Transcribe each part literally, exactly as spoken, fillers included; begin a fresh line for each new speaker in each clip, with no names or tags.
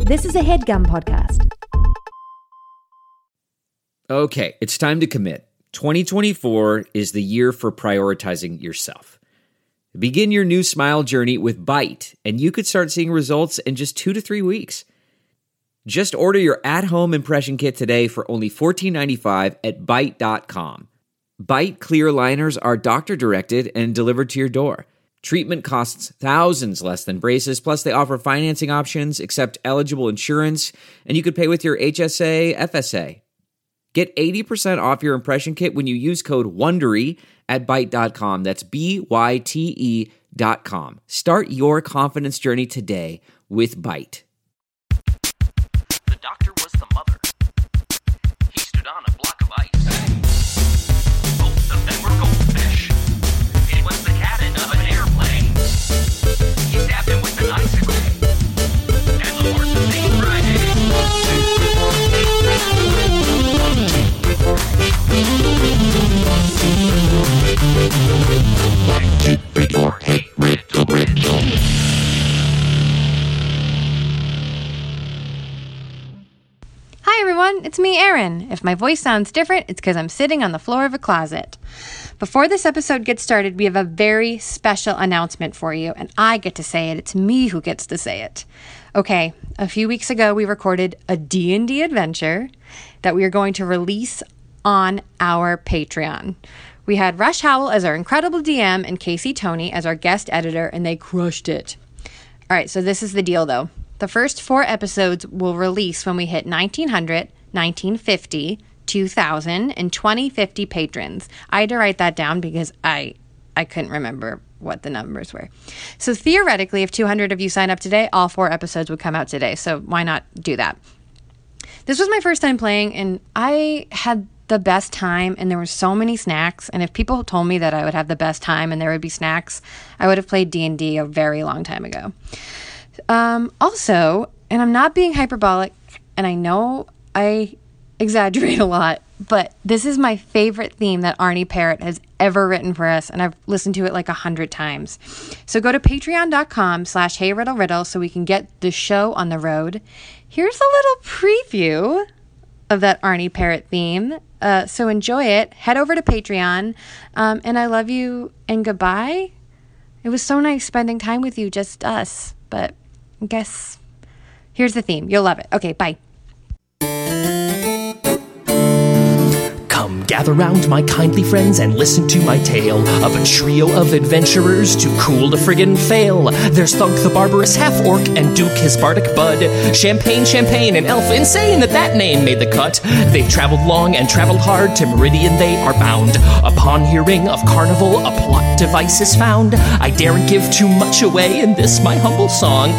This is a HeadGum podcast.
Okay, it's time to commit. twenty twenty-four is the year for prioritizing yourself. Begin your new smile journey with Byte, and you could start seeing results in just two to three weeks. Just order your at-home impression kit today for only fourteen ninety-five at byte dot com. Byte clear aligners are doctor-directed and delivered to your door. Treatment costs thousands less than braces, plus they offer financing options, accept eligible insurance, and you could pay with your H S A, F S A. Get eighty percent off your impression kit when you use code WONDERY at byte dot com. That's B Y T E dot com. Start your confidence journey today with Byte.
The doctor was the mother. He stood on a block of ice. Both of them were goldfish. It was the cabin of an airplane. He stabbed him with an icicle. And the horse was named Friday. Your hate riddle riddle.
Hi everyone, it's me, Erin. If my voice sounds different, it's because I'm sitting on the floor of a closet. Before this episode gets started, we have a very special announcement for you, and I get to say it. It's me who gets to say it. Okay, a few weeks ago, we recorded a D and D adventure that we are going to release on our Patreon. We had Rush Howell as our incredible D M and Casey Tony as our guest editor, and they crushed it. All right, so this is the deal, though. The first four episodes will release when we hit nineteen hundred, nineteen fifty, two thousand, and twenty fifty patrons. I had to write that down because I I couldn't remember what the numbers were. So theoretically, if two hundred of you sign up today, all four episodes would come out today. So why not do that? This was my first time playing, and I had the best time, and there were so many snacks. And if people told me that I would have the best time and there would be snacks, I would have played D and D a very long time ago. Um, also, and I'm not being hyperbolic, and I know I exaggerate a lot, but this is my favorite theme that Arnie Parrott has ever written for us, and I've listened to it like a hundred times. So go to patreon.com slash heyriddleriddle so we can get the show on the road. Here's a little preview of that Arnie Parrott theme. Uh, so enjoy it. Head over to Patreon, um, and I love you, and goodbye. It was so nice spending time with you, just us, but I guess here's the theme. You'll love it. Okay, bye.
Come gather round, my kindly friends, and listen to my tale of a trio of adventurers too cool to friggin' fail. There's Thunk the barbarous half-orc and Duke his bardic bud. Champagne, Champagne, and Elf, insane that that name made the cut. They've traveled long and traveled hard, to Meridian they are bound. Upon hearing of Carnival, a plot device is found. I daren't give too much away in this my humble song.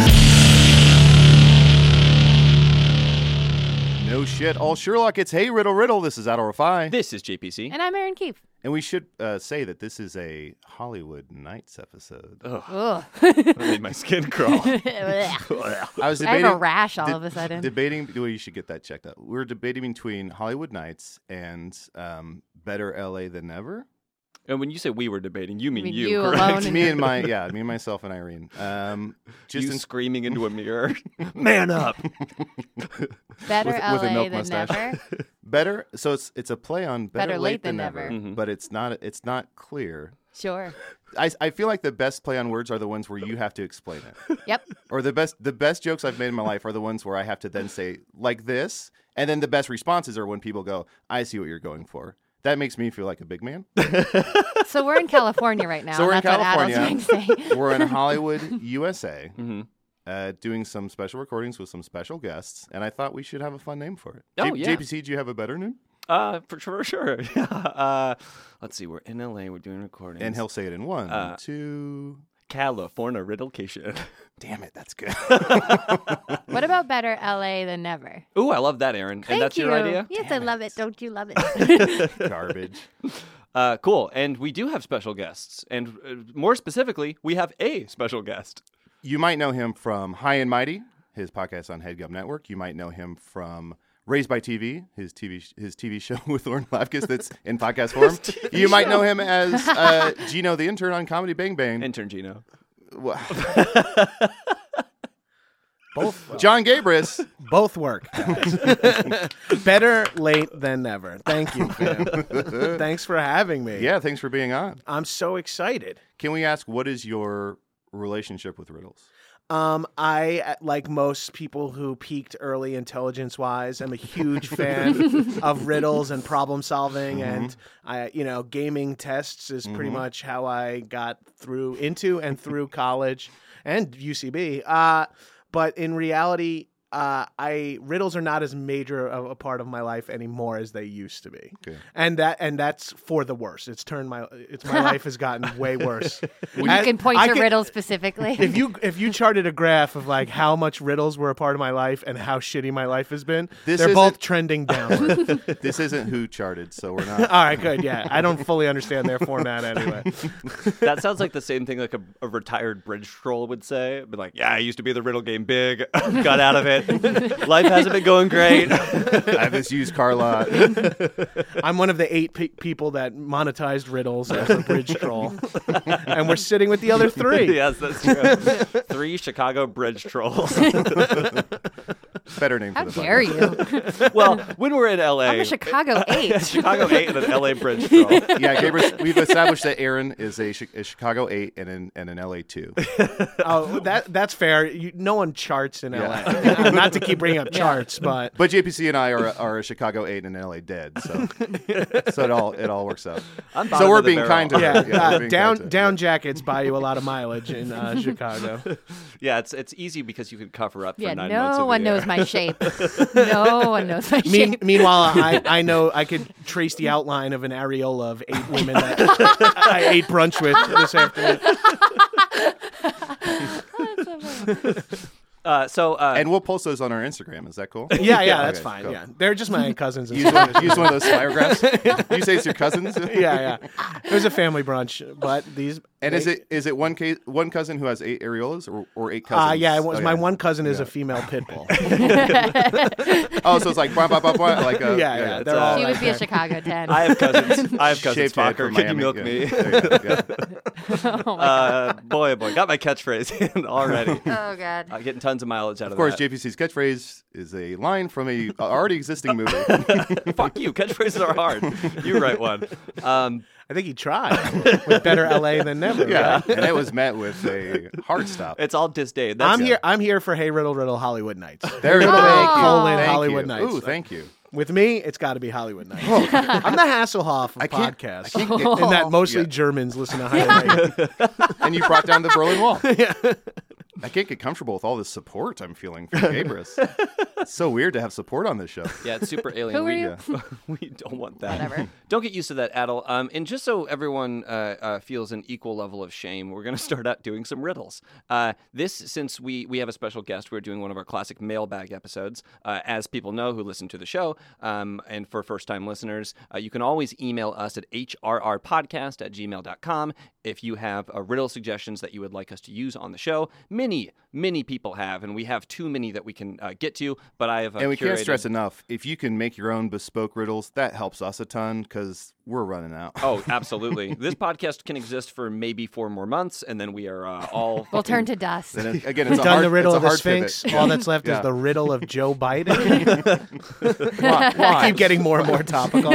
No shit. All Sherlock, it's Hey Riddle Riddle. This is Adol Rafai.
This is J P C.
And I'm Erin Keefe.
And we should uh, say that this is a Hollywood Nights episode.
Ugh. That made my skin crawl.
I was
I
debating.
have a rash all of a sudden.
Debating. Well, you should get that checked out. We're debating between Hollywood Nights and um, Better L A Than Ever.
And when you say we were debating, you mean
I mean
you,
you
correct?
alone.
It's me and my yeah, me and myself and Irene. Um, just
you
in,
screaming into a mirror. Man up.
Better
with-
L A
with a milk
than
mustache.
never.
better. So it's it's a play on Better,
Better late than never.
Mhm.
but it's not it's not clear.
Sure.
I, I feel like the best play on words are the ones where you have to explain it.
Yep.
Or the best the best jokes I've made in my life are the ones where I have to then say like this, and then the best responses are when people go, "I see what you're going for." That makes me feel like a big man.
So we're in California right now.
So we're in
and that's
California.
What Adol's trying to say.
We're in Hollywood, U S A,
Mhm.
uh, doing some special recordings with some special guests, and I thought we should have a fun name for it.
Oh,
J-
yeah.
J P C, do you have a better name?
Uh, for, for sure. uh, let's see. We're in L A. We're doing recordings.
And he'll say it in one,
Uh,
two.
California Riddlecation.
Damn it, that's good.
What about Better L A Than Never?
Ooh, I love that, Aaron.
Thank
and that's
you.
your idea?
Yes,
Damn
I love
it.
it. Don't you love it?
Garbage.
Uh, cool. And we do have special guests. And uh, more specifically, we have a special guest.
You might know him from High and Mighty, his podcast on HeadGum Network. You might know him from Raised by T V, his T V sh- his T V show with Lauren Lapkus that's in podcast form. You might know him as uh, Gino the intern on Comedy Bang Bang.
Intern Gino.
Wha-
Both
John Gabris.
both work. Better late than never. Thank you, fam. Thanks for having me.
Yeah, thanks for being on.
I'm so excited.
Can we ask, what is your relationship with riddles?
Um, I, like most people who peaked early intelligence-wise, am a huge fan of riddles and problem solving,
Mm-hmm.
and I, you know, gaming tests is pretty
Mm-hmm.
much how I got through into and through college and U C B. Uh, but in reality, uh, I riddles are not as major of a part of my life anymore as they used to be,
Okay.
and that and that's for the worse. It's turned my it's my life has gotten way worse.
You can point
I
to
could-
riddles specifically.
If you if you charted a graph of like how much riddles were a part of my life and how shitty my life has been,
This
they're
isn't-
both trending downward.
This isn't Who Charted, so we're not.
All right, good. Yeah, I don't fully understand their format anyway.
That sounds like the same thing like a, a retired bridge troll would say. But like, yeah, I used to be the riddle game big, got out of it. Life hasn't been going great.
I have this used car lot.
I'm one of the eight pe- people that monetized riddles as a bridge troll, and we're sitting with the other three.
Yes, that's true. Three Chicago bridge trolls.
Better name
How
for the
dare
podcast.
you?
Well, when we're in L A,
I'm a Chicago eight.
Chicago eight and an L A bridge troll.
Yeah, Gabriel, we've established that Aaron is a, Chi- a Chicago eight and an, and an L A two.
Oh, that that's fair. You, no one charts in
Yeah.
L A. Not to keep bringing up charts, but
But J P C and I are, are a Chicago eight and an L A dead, so so it all it all works out.
I'm
So
bottom
we're
of the
being
barrel.
kind to
yeah,
her. Yeah,
uh,
we're being
down
kind to her.
down jackets buy you a lot of mileage in uh, Chicago.
Yeah, it's it's easy because you can cover up for
Yeah,
nine months.
no
of
one
the year.
knows my shape. No one knows my
Mean,
shape.
meanwhile, I, I know I could trace the outline of an areola of eight women that I ate brunch with this afternoon.
Uh, so uh,
And we'll post those on our Instagram. Is that cool?
Yeah, yeah, that's
Okay,
fine.
cool.
Yeah, they're just my cousins. And
Use
stuff.
one, use one of those spiragraphs. You say it's your cousins.
yeah, yeah. It was a family brunch, but these.
And is
they-
it is it one case one cousin who has eight areolas or, or eight cousins?
Uh, yeah, it was.
Oh,
My
yeah.
one cousin is
Yeah.
a female pit bull.
Oh, so it's like blah, blah, blah, blah, like a,
yeah, yeah.
it's
They're
a-
all
She
right
would be a
there.
Chicago ten.
I have cousins. I have cousins.
Shaved head
Fokker,
from
can you
Miami.
milk
Yeah.
me?
There you go, yeah.
uh, boy, oh boy, got my catchphrase in already.
Oh God.
Uh, getting tons of mileage out of,
Of course,
that.
J P C's catchphrase is a line from a already existing movie.
Fuck you. Catchphrases are hard. You write one. Um,
I think he tried with better L A than never.
Yeah,
right?
and it was met with a hard stop.
it's all disdain. That's
I'm here. I'm here for Hey Riddle Riddle Hollywood Nights.
There you go.
Thank you.
Colon
Thank
Hollywood
you.
Nights.
Ooh, thank you.
With me, it's got to be Hollywood Nights. I'm the Hasselhoff of
I can't-
podcasts,
I can't get-
and that mostly
Yeah.
Germans listen to Hollywood.
And you brought down the Berlin Wall. I can't get comfortable with all this support I'm feeling from Gabrus. It's so weird to have support on this show.
Yeah, it's super alien.
Who
we,
are you?
we don't want that.
Whatever.
Don't get used to that, Adel. Um, and just so everyone uh, uh, feels an equal level of shame, we're going to start out doing some riddles. Uh, this, since we, we have a special guest, we're doing one of our classic mailbag episodes. Uh, as people know who listen to the show, um, and for first-time listeners, uh, you can always email us at h r r podcast at gmail dot com if you have uh, riddle suggestions that you would like us to use on the show. Many, many people have, and we have too many that we can uh, get to, but I have uh,
And we can't
curated-
stress enough, if you can make your own bespoke riddles, that helps us a ton because we're running out.
Oh, absolutely. This podcast can exist for maybe four more months, and then we are uh, all.
We'll turn to dust.
And it- again,
We've
it's a
done
hard,
the riddle
it's a
of the
hard
Sphinx.
pivot.
All that's left
Yeah.
is the riddle of Joe Biden.
Why?
I keep getting more and more topical.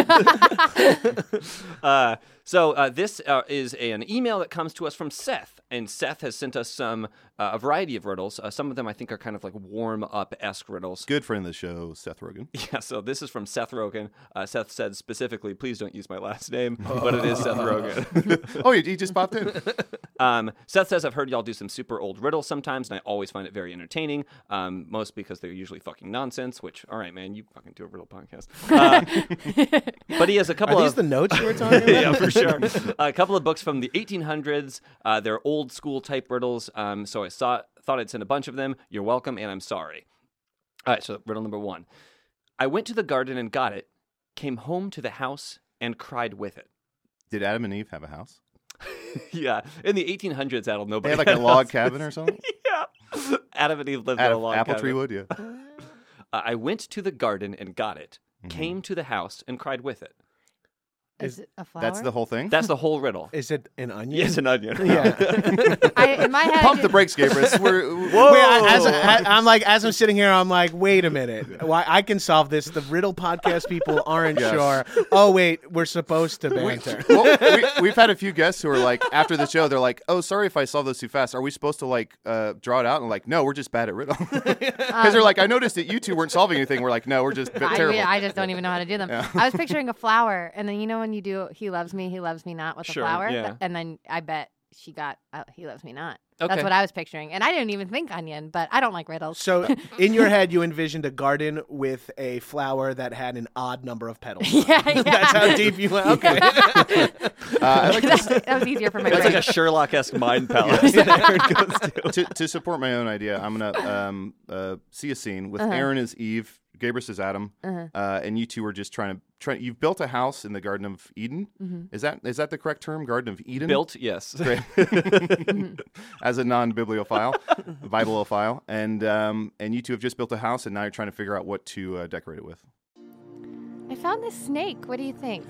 Uh, so uh, this uh, is a, an email that comes to us from Seth, and Seth has sent us some uh, a variety of riddles. Uh, some of them I think are kind of like warm up esque riddles.
Good friend of the show, Seth Rogen.
Yeah. So this is from Seth Rogen. Uh, Seth said specifically, "Please don't use my last name," but it is Seth Rogen.
Oh, he he just popped in.
Um, Seth says, I've heard y'all do some super old riddles sometimes, and I always find it very entertaining, um, most because they're usually fucking nonsense, which, all right, man, you fucking do a riddle podcast. Uh, but he has a couple
Are these
of...
the notes you were talking about?
yeah, for sure. A couple of books from the eighteen hundreds. Uh, they're old school type riddles, um, so I saw, thought I'd send a bunch of them. You're welcome, and I'm sorry. All right, so riddle number one. I went to the garden and got it, came home to the house and cried with it.
Did Adam and Eve have a house?
Yeah, in the eighteen hundreds, Adam,
They
nobody
had like a
had
log
houses.
cabin or something?
Yeah. Adam and Eve lived
Out
in a
of
log
apple
cabin.
tree wood, yeah.
Uh, I went to the garden and got it,
Mm-hmm.
came to the house and cried with it.
Is it a flower?
That's the whole thing?
That's the whole riddle.
Is it an onion?
Yes, an onion.
Yeah.
I, in my head,
Pump the brakes, Gabrus. We're,
Whoa!
Wait, I, as, I, I'm like, as I'm sitting here, I'm like, wait a minute. Why I can solve this. The riddle podcast people aren't
Yes.
sure. Oh wait, we're supposed to banter.
well, we, we've had a few guests who are like, after the show, they're like, "Oh, sorry if I solved those too fast. Are we supposed to like uh, draw it out?" And like, no, we're just bad at riddle. Because they're like, I noticed that you two weren't solving anything. We're like, no, we're just
I,
terrible.
I just don't even know how to do them. I was picturing a flower, and then you know when you do "He loves me, he loves me not" with
Sure,
a flower,
yeah.
th- and then I bet she got uh, "He loves me not."
Okay.
That's what I was picturing, and I didn't even think onion, but I don't like riddles.
So in your head, you envisioned a garden with a flower that had an odd number of petals.
yeah, yeah.
That's how deep you went. Okay.
Uh, I like
that, that was easier for my
That's
brain.
like a Sherlock-esque mind palace that Aaron goes to.
to, to support my own idea, I'm gonna um, uh, see a scene with Aaron as Eve, Gabrus as Adam, uh, and you two are just trying to try. You've built a house in the Garden of Eden. Is that is that the correct term? Garden of Eden.
Built, yes.
Great. As a non-bibliophile, Bibleophile, and um, and you two have just built a house, and now you're trying to figure out what to uh, decorate it with.
I found this snake. What do you think?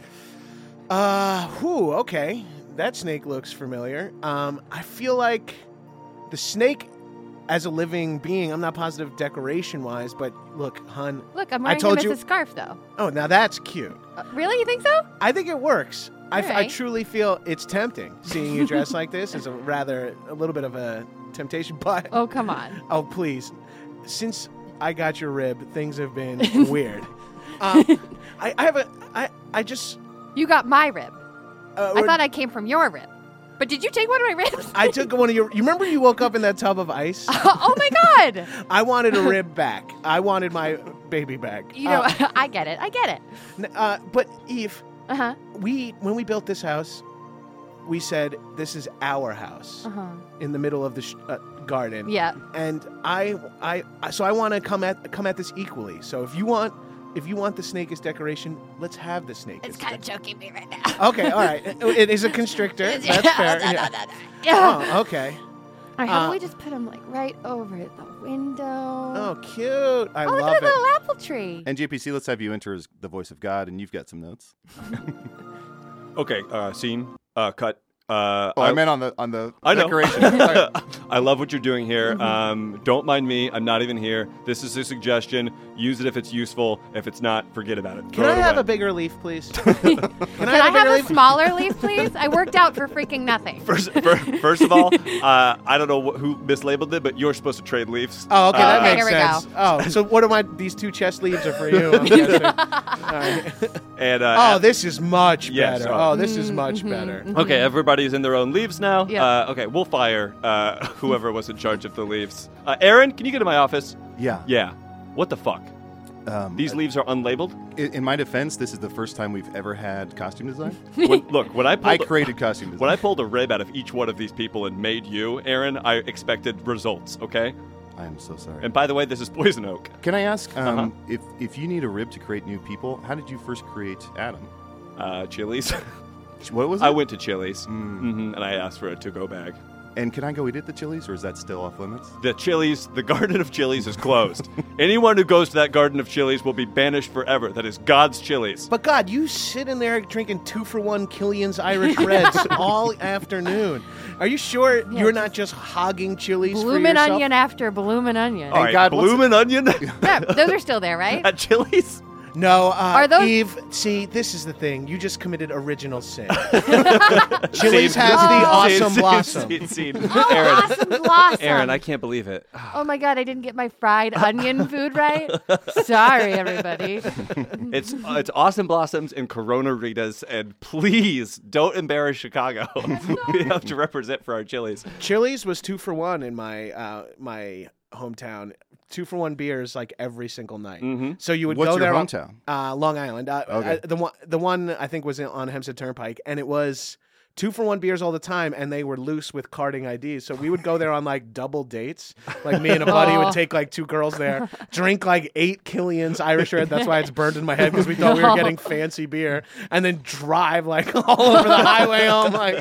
Uh, whew, okay. That snake looks familiar. Um, I feel like the snake as a living being, I'm not positive decoration-wise, but look, hun.
Look, I'm
I
wearing
told
him
you-
as a scarf, though.
Oh, now that's cute.
Uh, really? You think so?
I think it works. I, f- I
Alright.
truly feel it's tempting. Seeing you dressed like this is a rather, a little bit of a temptation, but...
Oh, come on.
Oh, please. Since I got your rib, things have been weird. Um, I, I have a... I, I just...
You got my rib.
Uh,
I thought I came from your rib. But did you take one of my ribs?
I took one of your... You remember you woke up in that tub of ice?
Oh, my God.
I wanted a rib back. I wanted my baby back.
You know,
Uh,
I get it. I get it.
n- uh, but, Eve,
Uh-huh.
we when we built this house, we said, this is our house
Uh-huh.
in the middle of the sh- uh, garden.
Yeah.
And I, I, I- so I want to come at come at this equally. So if you want, if you want the snake as decoration, let's have the snake.
It's
as
kind of
de-
choking me right now.
Okay, all right. It, it is a constrictor. That's fair. Yeah.
Yeah.
Oh, okay.
All right, how
uh,
about we just put him like right over the window?
Oh, cute. I
Oh, look
love
at that
it.
little apple tree.
And J P C, let's have you enter as the voice of God, and you've got some notes.
Okay, uh, scene, uh, cut. Uh,
Oh, I, meant on the on the
I know.
decoration. Sorry.
I love what you're doing here. Um, don't mind me. I'm not even here. This is a suggestion. Use it if it's useful. If it's not, forget about it.
Can
Throw
I
it
have
away.
a bigger leaf, please? Can
Can I
bigger
have a
leaf?
smaller leaf, please? I worked out for freaking nothing.
First, fir- first of all, uh, I don't know wh- who mislabeled it, but you're supposed to trade leaves.
Oh, okay, that
Uh,
makes
here we
sense.
go.
Oh, so what are my these two chest leaves are for you? I'm guessing. All right.
And uh,
Oh, this is much
Yes,
better.
oh.
Oh, this is much better.
Okay, everybody's in their own leaves now.
Yeah.
Uh, okay, we'll fire uh, whoever was in charge of the leaves. Uh, Aaron, can you get to my office?
Yeah.
Yeah. What the fuck?
Um,
These leaves are unlabeled?
in, in my defense, this is the first time we've ever had costume design.
When, look, when I pulled
I
a-
created costume design.
when I pulled a rib out of each one of these people and made you, Aaron, I expected results, okay?
I am so sorry.
And by the way, this is poison oak.
Can I ask, um,
Uh-huh.
if if you need a rib to create new people, how did you first create Adam?
Uh, Chili's.
What was it?
I went to Chili's,
Mm.
hmm and I asked for a to-go bag.
And can I go eat at the Chili's, or is that still off limits?
The Chili's, the Garden of Chili's is closed. Anyone who goes to that Garden of Chili's will be banished forever. That is God's Chili's.
But God, you sit in there drinking two for one Killian's Irish Reds all afternoon. Are you sure you're not just hogging Chili's for
Bloomin'
yourself?
onion after bloomin' onion.
All right,
God, what's-
bloomin' onion
Yeah, those are still there, right?
at Chili's?
No, uh,
Are those-
Eve. See, this is the thing. You just committed original sin. Chili's
Scene-
has the
scene-
awesome
scene-
blossom.
scene- scene.
Oh,
Aaron,
awesome blossom.
Aaron, I can't believe it.
Oh my God, I didn't get my fried onion food right. Sorry, everybody.
It's uh, it's awesome blossoms and Corona Ritas, and please don't embarrass Chicago. We have to represent for our Chili's.
Chili's was two for one in my uh, my hometown. Two for one beers like every single night.
Mm-hmm.
So you would
What's
go
your
there. on-
hometown?
Uh, Long Island. Uh,
Okay.
uh, the one the one I think was on Hempstead Turnpike, and it was two for one beers all the time, and they were loose with carding I Ds. So we would go there on like double dates. Like me and a buddy
Oh.
would take like two girls there, drink like eight Killian's Irish Red. That's why it's burned in my head because we thought we were getting fancy beer, and then drive like all over the highway home, like,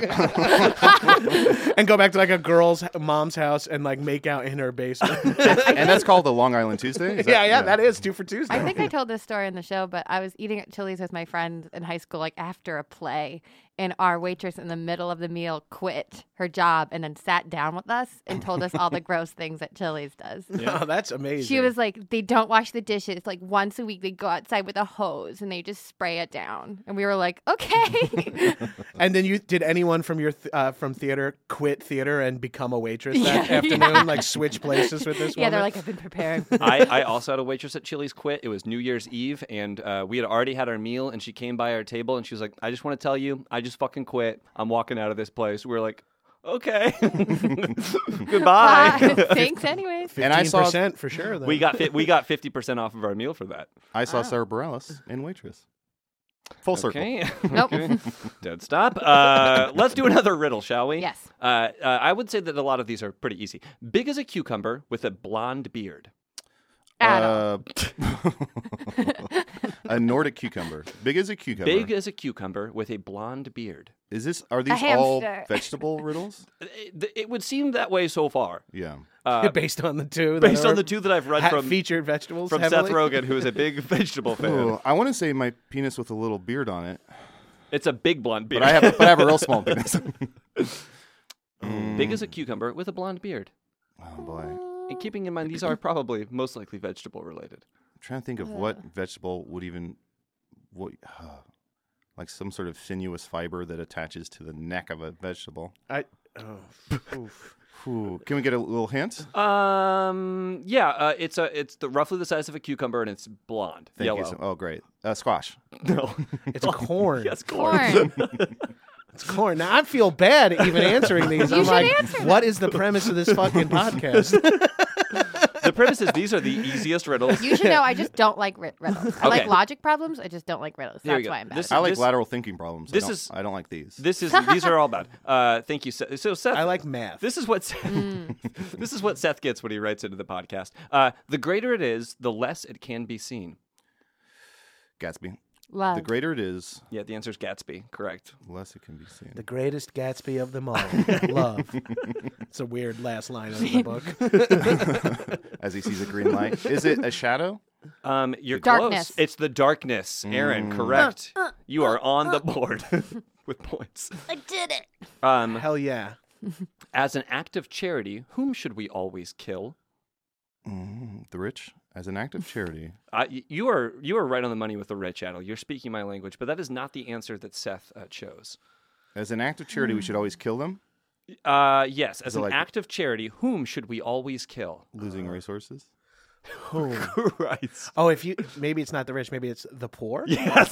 and go back to like a girl's mom's house and like make out in her basement.
And that's called the Long Island Tuesday? Is that-
yeah, yeah, that is two for Tuesday.
I think I told this story in the show, but I was eating at Chili's with my friends in high school, like after a play, and our waitress in the middle of the meal quit her job and then sat down with us and told us all the gross things that Chili's does.
Oh, that's amazing.
She was like, they don't wash the dishes. Like once a week, they go outside with a hose and they just spray it down. And we were like, okay.
And then you did anyone from your th- uh, from theater quit theater and become a waitress that
Yeah,
afternoon?
yeah.
Like switch places with this
Yeah,
woman?
they're like, I've been preparing.
I, I also had a waitress at Chili's quit. It was New Year's Eve, and uh, we had already had our meal, and she came by our table, and she was like, I just want to tell you, I just fucking quit. I'm walking out of this place. We were like, okay. Goodbye.
Bye. Thanks anyways.
And I saw-
fifteen percent for sure. Then.
we got fi- we got fifty percent off of our meal for that.
I saw Sarah Bareilles in Waitress. Full circle.
Okay.
Nope.
Don't stop. Uh, let's do another riddle, shall we?
Yes.
Uh, uh, I would say that a lot of these are pretty easy. Big as a cucumber with a blonde beard.
Adam.
Uh, a Nordic cucumber. Big as a cucumber.
Big as a cucumber with a blonde beard.
Is this? Are these
hamster.
all vegetable riddles?
It, it would seem that way so far.
Yeah.
Uh,
based on the two. that
based
are
on the two that I've read
ha-
from
featured vegetables
from
heavily.
Seth Rogen, who is a big vegetable fan.
Ooh, I want to say my penis with a little beard on it,
It's a big blonde beard.
but I have, but I have a real small penis.
Big as a cucumber with a blonde beard.
Oh boy, I'm
And keeping in mind, these are probably most likely vegetable related.
trying to think of what vegetable would even, what, uh, like some sort of sinuous fiber that attaches to the neck of a vegetable.
I, oh, oof.
Ooh, can we get a little hint?
Um, yeah, uh, it's a it's the roughly the size of a cucumber and it's blonde,
Thank
yellow.
you. So, oh, great. Uh, squash.
No,
It's corn.
yes, corn.
Corn.
It's corn. Now I feel bad even answering these.
You
I'm
should
like,
answer
what is the premise of this fucking podcast?
The premise is these are the easiest riddles.
You should know I just don't like rid- riddles. I like
Okay.
logic problems. I just don't like riddles.
There we
That's
go.
why I'm bad.
This-
I like
This-
lateral thinking problems.
this
I don't,
is-
I don't like these.
This is these are all bad. Uh, thank you, Seth. So Seth,
I like math.
This is what Seth, this is what Seth gets when he writes into the podcast. Uh, the greater it is, the less it can be seen.
Gatsby.
Love.
The greater it is,
Yeah, the answer is Gatsby. Correct.
the less it can be seen.
The greatest Gatsby of them all. Love. It's a weird last line of the book.
As he sees a green light. Is it a shadow?
Um, you're
Darkness.
close. It's the darkness, Aaron. Correct. You are on the board with points.
I did it.
Um,
Hell yeah.
as an act of charity, whom should we always kill?
Mm, the rich, as an act of charity.
Uh, y- you are you are right on the money with the rich, Adel. You're speaking my language, but that is not the answer that Seth uh, chose.
As an act of charity, we should always kill them,
Uh, yes, as
it
an
like-
act of charity, whom should we always kill?
losing resources.
Right.
Oh, if you maybe it's not the rich, maybe it's the poor.
Yes.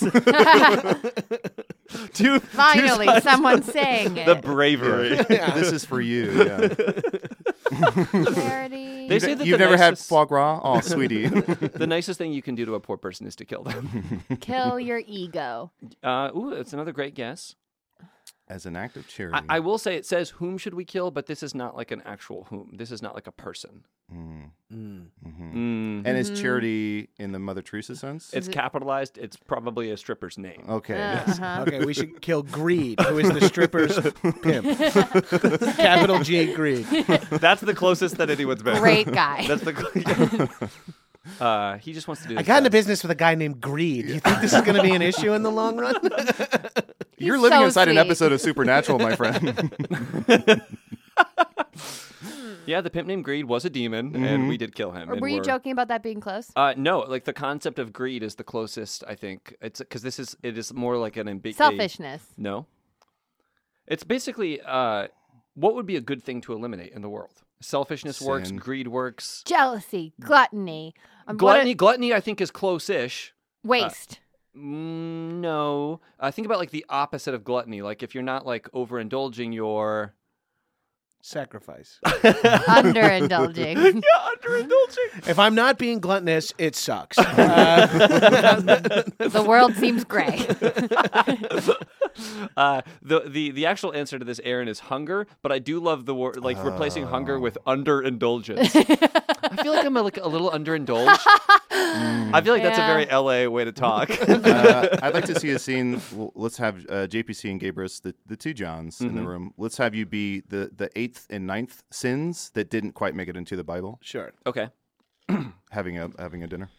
Two,
Finally, someone's saying it.
the bravery.
This is for you. Yeah.
Charity.
They say that
You've
the
never had
nicest,
foie gras? Oh, sweetie.
the nicest thing you can do to a poor person is to kill them.
Kill your ego.
Uh, ooh, that's another great guess.
As an act of charity.
I, I will say it says whom should we kill, but this is not like an actual whom. This is not like a person.
Mm.
Mm.
Mm.
And is charity in the Mother Teresa sense?
It's capitalized. It's probably a stripper's name.
Okay.
Uh-huh.
Okay, we should kill Greed, who is the stripper's pimp. Capital G, Greed.
That's the closest that anyone's been.
Great guy.
That's the. uh, he just wants to do.
I
his
got into
best.
business with a guy named Greed. You think this is going to be an issue in the long run?
You're
He's
living
so
inside an
sweet.
episode of Supernatural, my friend.
Yeah, the pimp named Greed was a demon, and we did kill him. and
Were you
we're-
joking about that being close?
Uh, no, like the concept of greed is the closest. I think it's because this is it is more like an ambiguous.
Selfishness.
No, it's basically uh, what would be a good thing to eliminate in the world? Selfishness works,
Sin.
greed works.
Jealousy. Gluttony. Um, what
Gluttony,
a-
gluttony, I think is close-ish.
waste.
Mm, no, uh, think about like the opposite of gluttony. Like if you're not like overindulging your
Sacrifice.
Underindulging.
yeah, underindulging.
If I'm not being gluttonous, it sucks. Uh,
The world seems gray.
uh, the the the actual answer to this, Aaron, is hunger. But I do love the word, like replacing hunger with underindulgence. I feel like I'm a, like a little underindulged. I feel like that's a
Yeah.
very L A way to talk.
uh, I'd like to see a scene. Well, let's have uh, J P C and Gabrus, the, the two Johns in the
Mm-hmm.
room. Let's have you be the, the eighth and ninth sins that didn't quite make it into the Bible.
Sure.
Okay.
Having a having a dinner.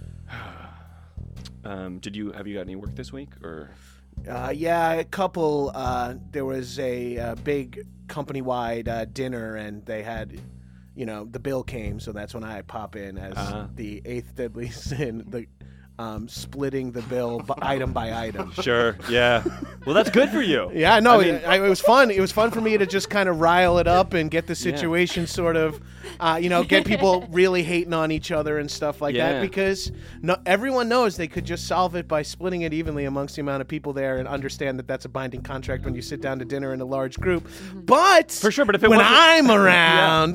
Um, did you have you got any work this week or?
Uh, yeah, a couple. Uh, there was a, uh big company-wide uh, dinner, and they had, you know, the bill came, so that's when I pop in as
Uh-huh.
the eighth deadly sin, the um, splitting the bill b- item by item.
Sure. Yeah. Well, that's good for you.
Yeah, no,
I mean-
it, I, it was fun. It was fun for me to just kind of rile it up and get the situation sort of, uh, you know, get people really hating on each other and stuff like
Yeah.
that, because no, everyone knows they could just solve it by splitting it evenly amongst the amount of people there and understand that that's a binding contract when you sit down to dinner in a large group. But
For sure, but if it
when
wasn't-
I'm around,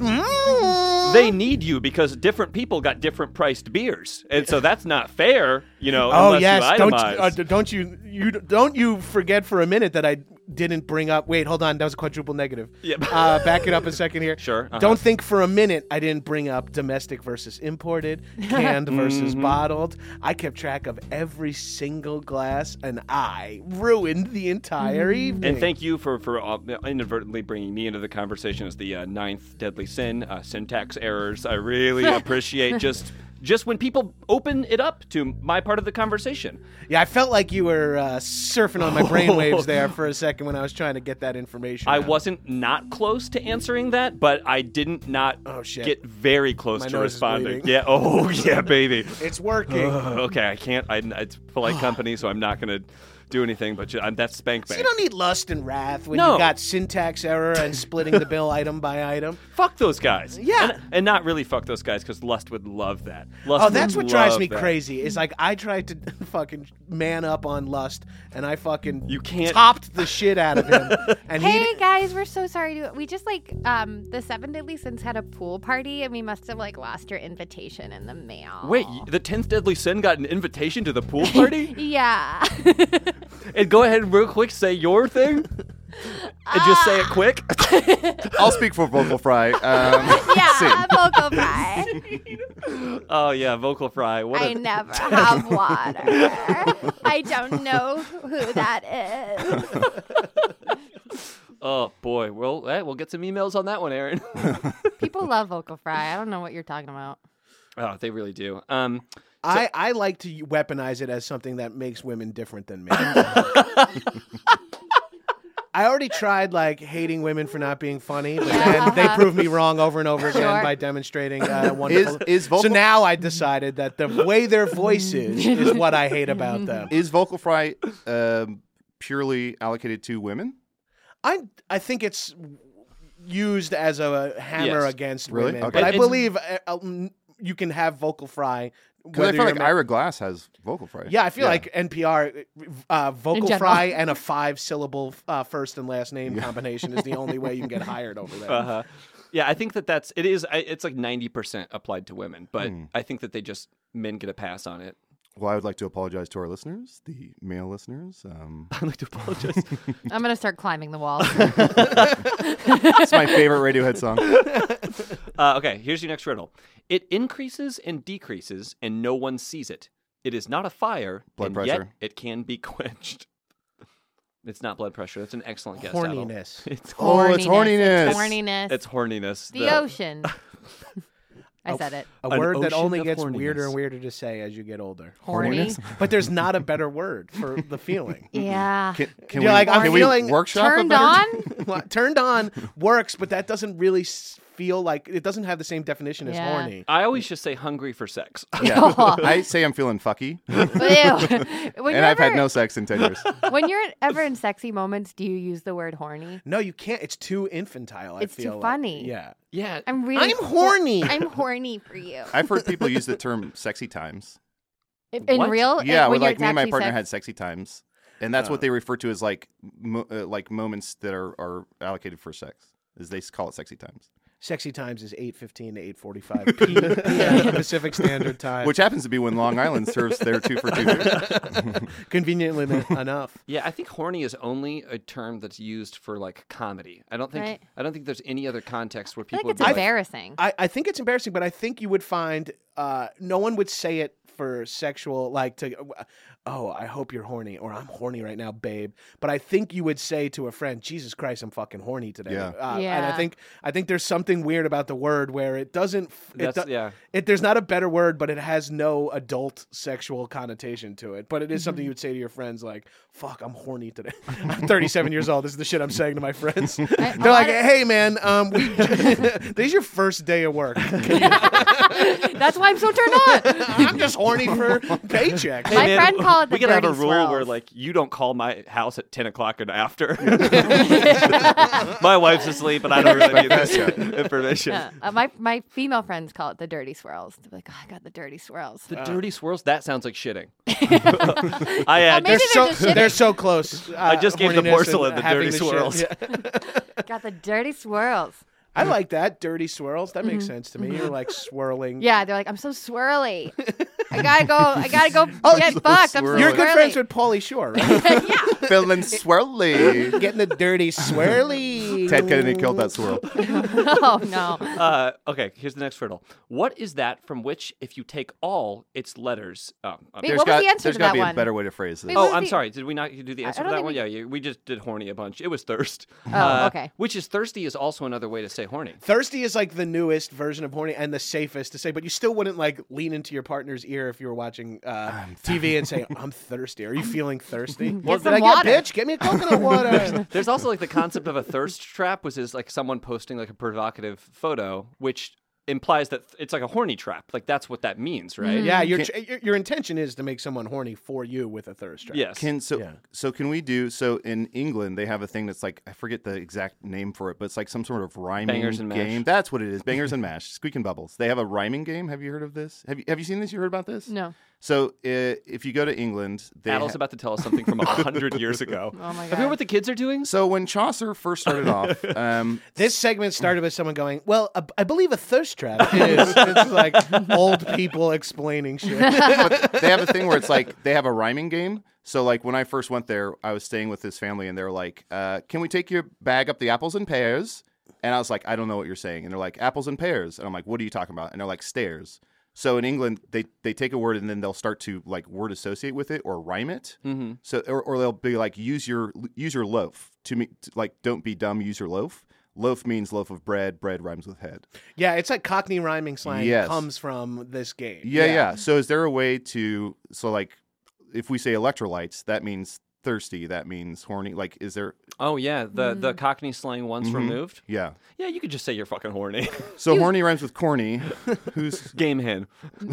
mm,
They need you because different people got different priced beers, and so that's not fair, you know.
oh
unless
yes,
you
don't
itemize.
uh, d- don't you you don't you forget for a minute that I didn't bring up. Wait, hold on, that was a quadruple negative.
Yep.
Uh, back it up a second here.
Sure, uh-huh.
Don't think for a minute I didn't bring up domestic versus imported, canned versus
Mm-hmm.
bottled. I kept track of every single glass, and I ruined the entire evening.
And thank you for for uh, inadvertently bringing me into the conversation as the uh, ninth deadly sin, uh, syntax errors. I really appreciate just just when people open it up to my part of the conversation.
Yeah, I felt like you were uh, surfing on my brainwaves there for a second when I was trying to get that information.
I
out.
wasn't not close to answering that, but I didn't not
Oh, shit.
get very close
My
to
nose is
responding.
bleeding.
Yeah. Oh yeah, baby.
It's working.
Okay, I can't. I, it's polite company, so I'm not gonna do anything. But ju- I'm, that's spank
So
bank.
you don't need lust and wrath when
No.
you got syntax error and splitting the bill item by item.
Fuck those guys.
Yeah.
and, and not really fuck those guys because Lust would love that. Lust
Oh,
would
that's what drives
love
me
that.
crazy. Is like I tried to fucking man up on Lust, and I fucking
You can't-
topped the shit out of him. And
Hey
he,
guys, we're so sorry to we just like um the Seven Deadly Sins had a pool party and we must have like lost your invitation in the mail.
Wait, y- the tenth deadly sin got an invitation to the pool party?
Yeah.
And go ahead and real quick say your thing. And just say it quick.
I'll speak for Vocal Fry. Um,
yeah,
sin.
vocal fry.
Oh yeah, vocal fry. What
I
a
never have water. I don't know who that is.
Oh boy. Well, eh, we'll get some emails on that one, Aaron.
People love vocal fry. I don't know what you're talking about.
Oh, they really do. Um
I, I like to weaponize it as something that makes women different than me. I already tried like hating women for not being funny, but then they proved me wrong over and over again
Sure.
by demonstrating uh, wonderful.
is vocal-
So now I decided that the way their voice is is what I hate about them.
Is Vocal Fry um, purely allocated to women?
I I think it's used as a hammer
Yes.
against
Really?
women,
Okay.
but I
It's-
believe uh, um, you can have vocal fry.
Because I
whether
feel
you're
like
ma-
Ira Glass has Vocal Fry.
Yeah, I feel like N P R uh, vocal
general.
fry and a five-syllable uh, first and last name combination is the only way you can get hired over there.
uh-huh. Yeah, I think that that's it is I- it's like ninety percent applied to women, but
Hmm.
I think that they just men get a pass on it.
Well, I would like to apologize to our listeners, the male listeners. Um,
I'd like to apologize.
I'm gonna start climbing the wall.
it's my favorite Radiohead song.
Uh, okay, here's your next riddle. It increases and decreases, and no one sees it. It is not a fire,
Blood
and
pressure.
yet it can be quenched. It's not blood pressure. That's an excellent guess. Adel.
Horniness.
It's
Oh, it's horniness.
Horniness.
it's horniness.
the ocean. I said it.
A
An
word that
ocean
only
of
gets
horniness.
weirder and weirder to say as you get older.
Horny.
But there's not a better word for the feeling.
Yeah.
Can, can
You're
we,
like, I'm
can
feeling
we workshop a
Turned
better-
on.
Well, turned on works, but that doesn't really s- feel like it doesn't have the same definition as
Yeah.
horny.
I always just say hungry for sex.
Yeah. I say I'm feeling fucky,
Ew. When
and
you're
I've had
ever-
no sex in ten years.
When you're ever in sexy moments, do you use the word horny?
No, you can't. It's too infantile. I
It's too
feel like.
funny.
Yeah.
Yeah.
I'm really.
I'm horny.
I'm horny for you.
I've heard people use the term "sexy times."
In in
What?
real,
Yeah,
when
where
you're
like me and my
actually
partner
sex-
had sexy times, and that's
Oh.
what they refer to as like mo- uh, like moments that are, are allocated for sex. Is they call it sexy times.
Sexy times is eight fifteen to eight forty-five p m Pacific Standard Time.
Which happens to be when Long Island serves their two for two.
Conveniently enough.
Yeah, I think horny is only a term that's used for like comedy. I don't think
Right.
I don't think there's any other context where
I feel
people
like it's
would be like,
embarrassing.
I, I think it's embarrassing, but I think you would find uh, no one would say it for sexual, like to, oh, I hope you're horny, or I'm horny right now, babe. But I think you would say to a friend, Jesus Christ, I'm fucking horny today.
Yeah.
Uh, And I
Yeah.
think I think there's something weird about the word where it doesn't. It
That's-
do-
yeah.
It there's not a better word, but it has no adult sexual connotation to it. But it is something you would say to your friends, like, "Fuck, I'm horny today." I'm thirty-seven years old. This is the shit I'm saying to my friends.
I-
They're
a
like,
lot of-
"Hey, man, um, we, this is your first day of work.
That's why I'm so turned on.
I'm just horny for paycheck."
My
man,
friend called it the
we gotta have a
dirty
rule
swirls.
where like you don't call my house at ten o'clock and after. My wife's asleep, and I don't really need this information.
Yeah. Uh, my my female friends call it the dirty swirls. They're like, oh, I got the dirty swirls.
The dirty swirls. That sounds like shitting. I
Oh,
had
maybe
They're
they're
so
just shitting.
they're so close. Uh,
I just gave the
horniness
porcelain
and
the
having
dirty
shit.
swirls.
Yeah.
got the dirty swirls.
I like that dirty swirls. That makes sense to me. You're like swirling.
Mm-hmm. Yeah, they're like, I'm so swirly. I gotta go. I gotta go
Oh,
get
so
fucked. I'm so
swirly.
You're good
swirly.
friends with Pauly Shore, right?
Yeah.
Feeling swirly.
Getting the dirty swirly.
Ted Kennedy killed that swirl.
Oh no.
Uh, okay, here's the next riddle. What is that from which, if you take all its letters? Oh, okay.
Wait,
There's
what was
got,
the answer
there's
to
got to
that
be
one?
a better way to phrase this.
Wait, what
Oh,
was
I'm
the-
sorry. Did we not do the
I-
answer
I
for
don't
that
think
one?
we-
Yeah, yeah, we just did horny a bunch. It was thirst.
Oh,
Uh,
okay.
Which is thirsty is also another way to say horny.
Thirsty is like the newest version of horny and the safest to say, but you still wouldn't like lean into your partner's ear if you were watching uh, T V and say, "I'm thirsty. Are you feeling thirsty?
Get
Did
some
I
water.
get bitch? Get me a coconut water."
There's also like the concept of a thirst trap, which is like someone posting like a provocative photo, which implies that it's like a horny trap. Like that's what that means, right?
Yeah, your, your your intention is to make someone horny for you with a thirst trap.
Yes.
Can so
Yeah.
so can we do so in England they have a thing that's like I forget the exact name for it, but it's like some sort of rhyming
Bangers and mash.
game. That's what it is. Bangers and mash, squeaking bubbles. They have a rhyming game. Have you heard of this? Have you have you seen this? You heard about this?
No.
So uh, if you go to England, they
Adam's
ha-
about to tell us something from a hundred years ago.
Oh my
Have you heard
god.
what the kids are doing?
so when Chaucer first started off, um,
This segment started with someone going, "Well, a, I believe a thirst trap is." It's like old people explaining shit.
they have a thing where it's like they have a rhyming game. So like when I first went there, I was staying with this family, and they're like, uh, "Can we take your bag up the apples and pears?" And I was like, "I don't know what you're saying." And they're like, "Apples and pears," and I'm like, "What are you talking about?" And they're like, "Stairs." So in England, they, they take a word and then they'll start to like word associate with it or rhyme it.
Mm-hmm.
So or, or they'll be like use your use your loaf to me to, like don't be dumb, use your loaf. Loaf means loaf of bread. Bread rhymes with head.
Yeah, it's like Cockney rhyming slang
Yes.
comes from this game.
Yeah, yeah, So is there a way to so like if we say electrolytes, that means thirsty. That means horny. Like is there?
Oh yeah, the the Cockney slang once
Mhm.
removed.
Yeah.
Yeah, you could just say you're fucking horny.
So horny rhymes with corny. Who's
Game hen.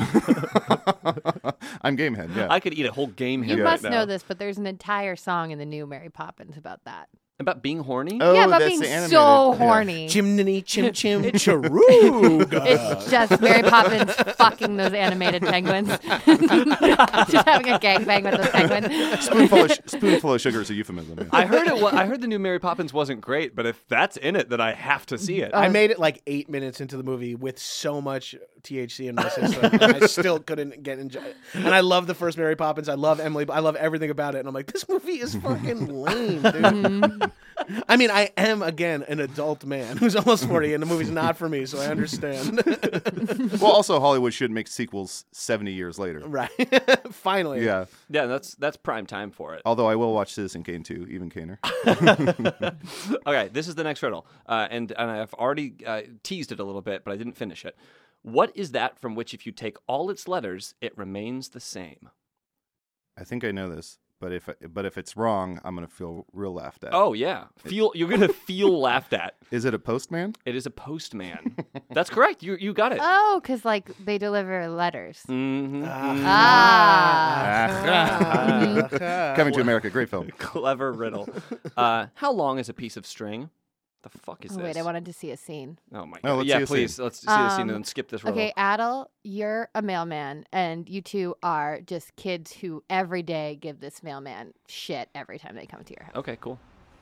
I'm game head. Yeah.
I could eat a whole game hen
You
right
must
now.
know this, but there's an entire song in the new Mary Poppins about that.
About being horny?
Oh,
yeah, about
that's
being
the animated.
so
Yeah.
horny.
Chimney, chim, chim, charuga.
It's just Mary Poppins fucking those animated penguins. Just having a gangbang with those penguins.
Spoonful of, sh- spoonful of sugar is a euphemism. Yeah.
I heard it. wa- I heard the new Mary Poppins wasn't great, but if that's in it, then I have to see it.
I made it like eight minutes into the movie with so much T H C in my system, and I still couldn't get enjoy. And I love the first Mary Poppins. I love Emily. I love everything about it. And I'm like, this movie is fucking lame, dude. I mean, I am again an adult man who's almost forty, and the movie's not for me, so I understand.
Well, also Hollywood should make sequels seventy years later.
Right? Finally.
Yeah.
Yeah, that's that's prime time for it.
Although I will watch Citizen Kane too, even Kaner.
Okay, this is the next riddle, uh, and and I've already uh, teased it a little bit, but I didn't finish it. What is that from which, if you take all its letters, it remains the same?
I think I know this, but if but if it's wrong, I'm gonna feel real laughed at.
Oh yeah, feel you're gonna feel laughed at.
Is it a postman?
It is a postman. That's correct. You you got it.
Oh, because like they deliver letters.
Mm-hmm.
Ah.
Coming to America, great film.
Clever riddle. Uh, how long is a piece of string? The fuck is
Oh,
this?
wait, I wanted to see a scene.
Oh my
Oh,
god!
let's
yeah,
see a
please.
scene.
Let's see the scene
Um,
and then skip this riddle.
Okay, Adel, you're a mailman, and you two are just kids who every day give this mailman shit every time they come to your house.
Okay, cool.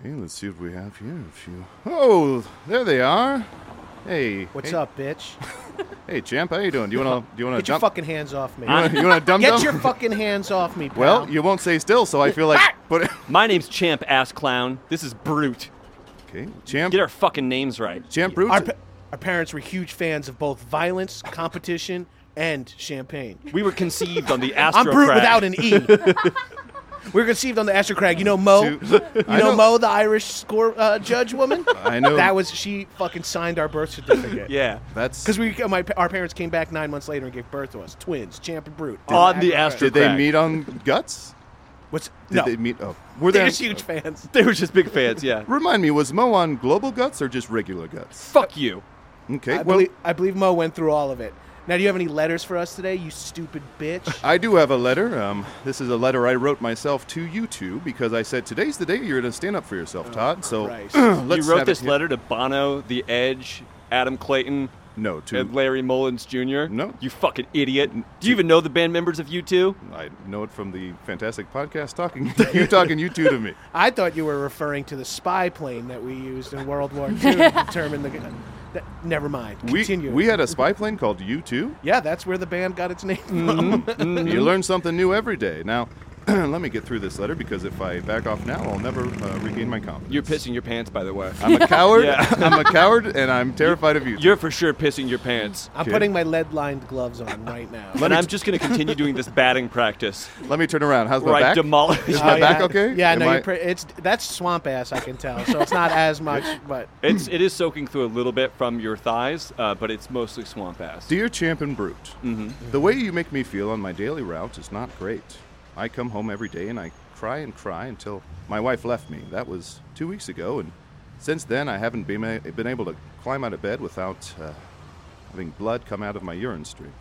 Okay, let's see what we have here. A few. Oh, there they are. Hey.
What's
hey.
up, bitch?
Hey, champ, how you doing? Do you wanna do you wanna
Get your
jump?
fucking hands off me.
You wanna, you wanna dum
Get
dum?
your fucking hands off me, pal.
Well, you won't stay still, so I feel like. Put it.
My name's Champ Ass Clown. This is Brute.
Okay, champ.
Get our fucking names right.
Champ Brute.
Our, pa- our parents were huge fans of both violence, competition, and champagne.
We were conceived on the Astro
I'm Brute
Crag.
without an E. We were conceived on the Astro Crag. You know Mo?
Two-
You
I
know,
know-
Mo, the Irish score uh, judge woman?
I know.
That was, she fucking signed our birth certificate.
Yeah.
That's.
Because we, my, our parents came back nine months later and gave birth to us. Twins, Champ and Brute.
On the Astro
Did they
Crag.
meet on Guts?
What's,
Did
no.
they meet? Oh, were
They're
they?
just huge fans.
They were just big fans, yeah.
Remind me, was Mo on Global Guts or just regular Guts?
Fuck you.
Okay,
I,
well,
believe, I believe Mo went through all of it. Now, do you have any letters for us today, you stupid bitch?
I do have a letter. Um, this is a letter I wrote myself to you two because I said today's the day you're going to stand up for yourself, Todd. So
Christ.
let's
you wrote
have
this
it here.
letter to Bono, The Edge, Adam Clayton,
No, to
and Larry Mullins Junior?
No.
You fucking idiot. Do you even know the band members of U two?
I know it from the fantastic podcast talking. You talking you two to me.
I thought you were referring to the spy plane that we used in World War Two to determine the. That, never mind.
We
Continue.
we had a spy plane called U two.
Yeah, that's where the band got its name from.
You learn something new every day. Now, let me get through this letter because if I back off now, I'll never uh, regain my confidence.
You're pissing your pants, by the way.
I'm a coward.
Yeah.
I'm a coward, and I'm terrified of you.
You're for sure pissing your pants.
I'm
Okay.
putting my lead-lined gloves on right now.
And I'm just going to continue doing this batting practice.
Let me turn around. How's my
Where I
back?
demolish.
Is my
Oh,
back
yeah.
okay?
Yeah,
Am
no,
I-
you're pre- it's that's swamp ass. I can tell. So it's not as much, but
It's it is soaking through a little bit from your thighs, uh, but it's mostly swamp ass.
Dear Champ and Brute,
Mm-hmm.
the way you make me feel on my daily route is not great. I come home every day and I cry and cry until my wife left me. That was two weeks ago, and since then I haven't been, a- been able to climb out of bed without uh, having blood come out of my urine stream.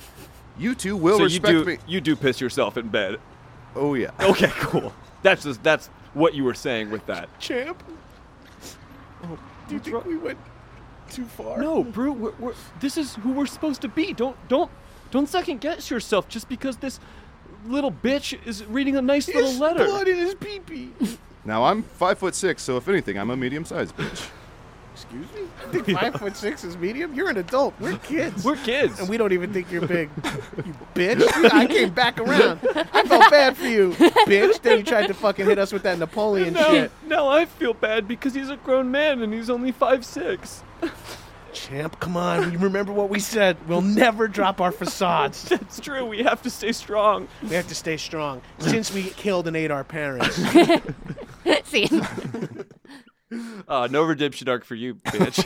You two will
so you
respect
do
me.
you do piss yourself in bed.
Oh, yeah.
Okay, cool. That's just that's what you were saying with that.
champ. Oh, do you think we went too far?
No, Brew, we're, we're, this is who we're supposed to be. Don't don't don't second guess yourself just because this little bitch is reading a nice little
His
letter.
blood in his pee pee.
Now, I'm five foot six, so if anything, I'm a medium-sized bitch.
Excuse me? I think five foot six is medium. You're an adult. We're kids.
We're kids.
And we don't even think you're big. You bitch. I came back around. I felt bad for you, bitch. Then you tried to fucking hit us with that Napoleon
now,
shit.
now I feel bad because he's a grown man and he's only five six.
Champ, come on. You remember what we said. We'll never drop our facades.
That's true. We have to stay strong.
We have to stay strong. Since we killed and ate our parents.
See,
Uh, no redemption arc for you, bitch.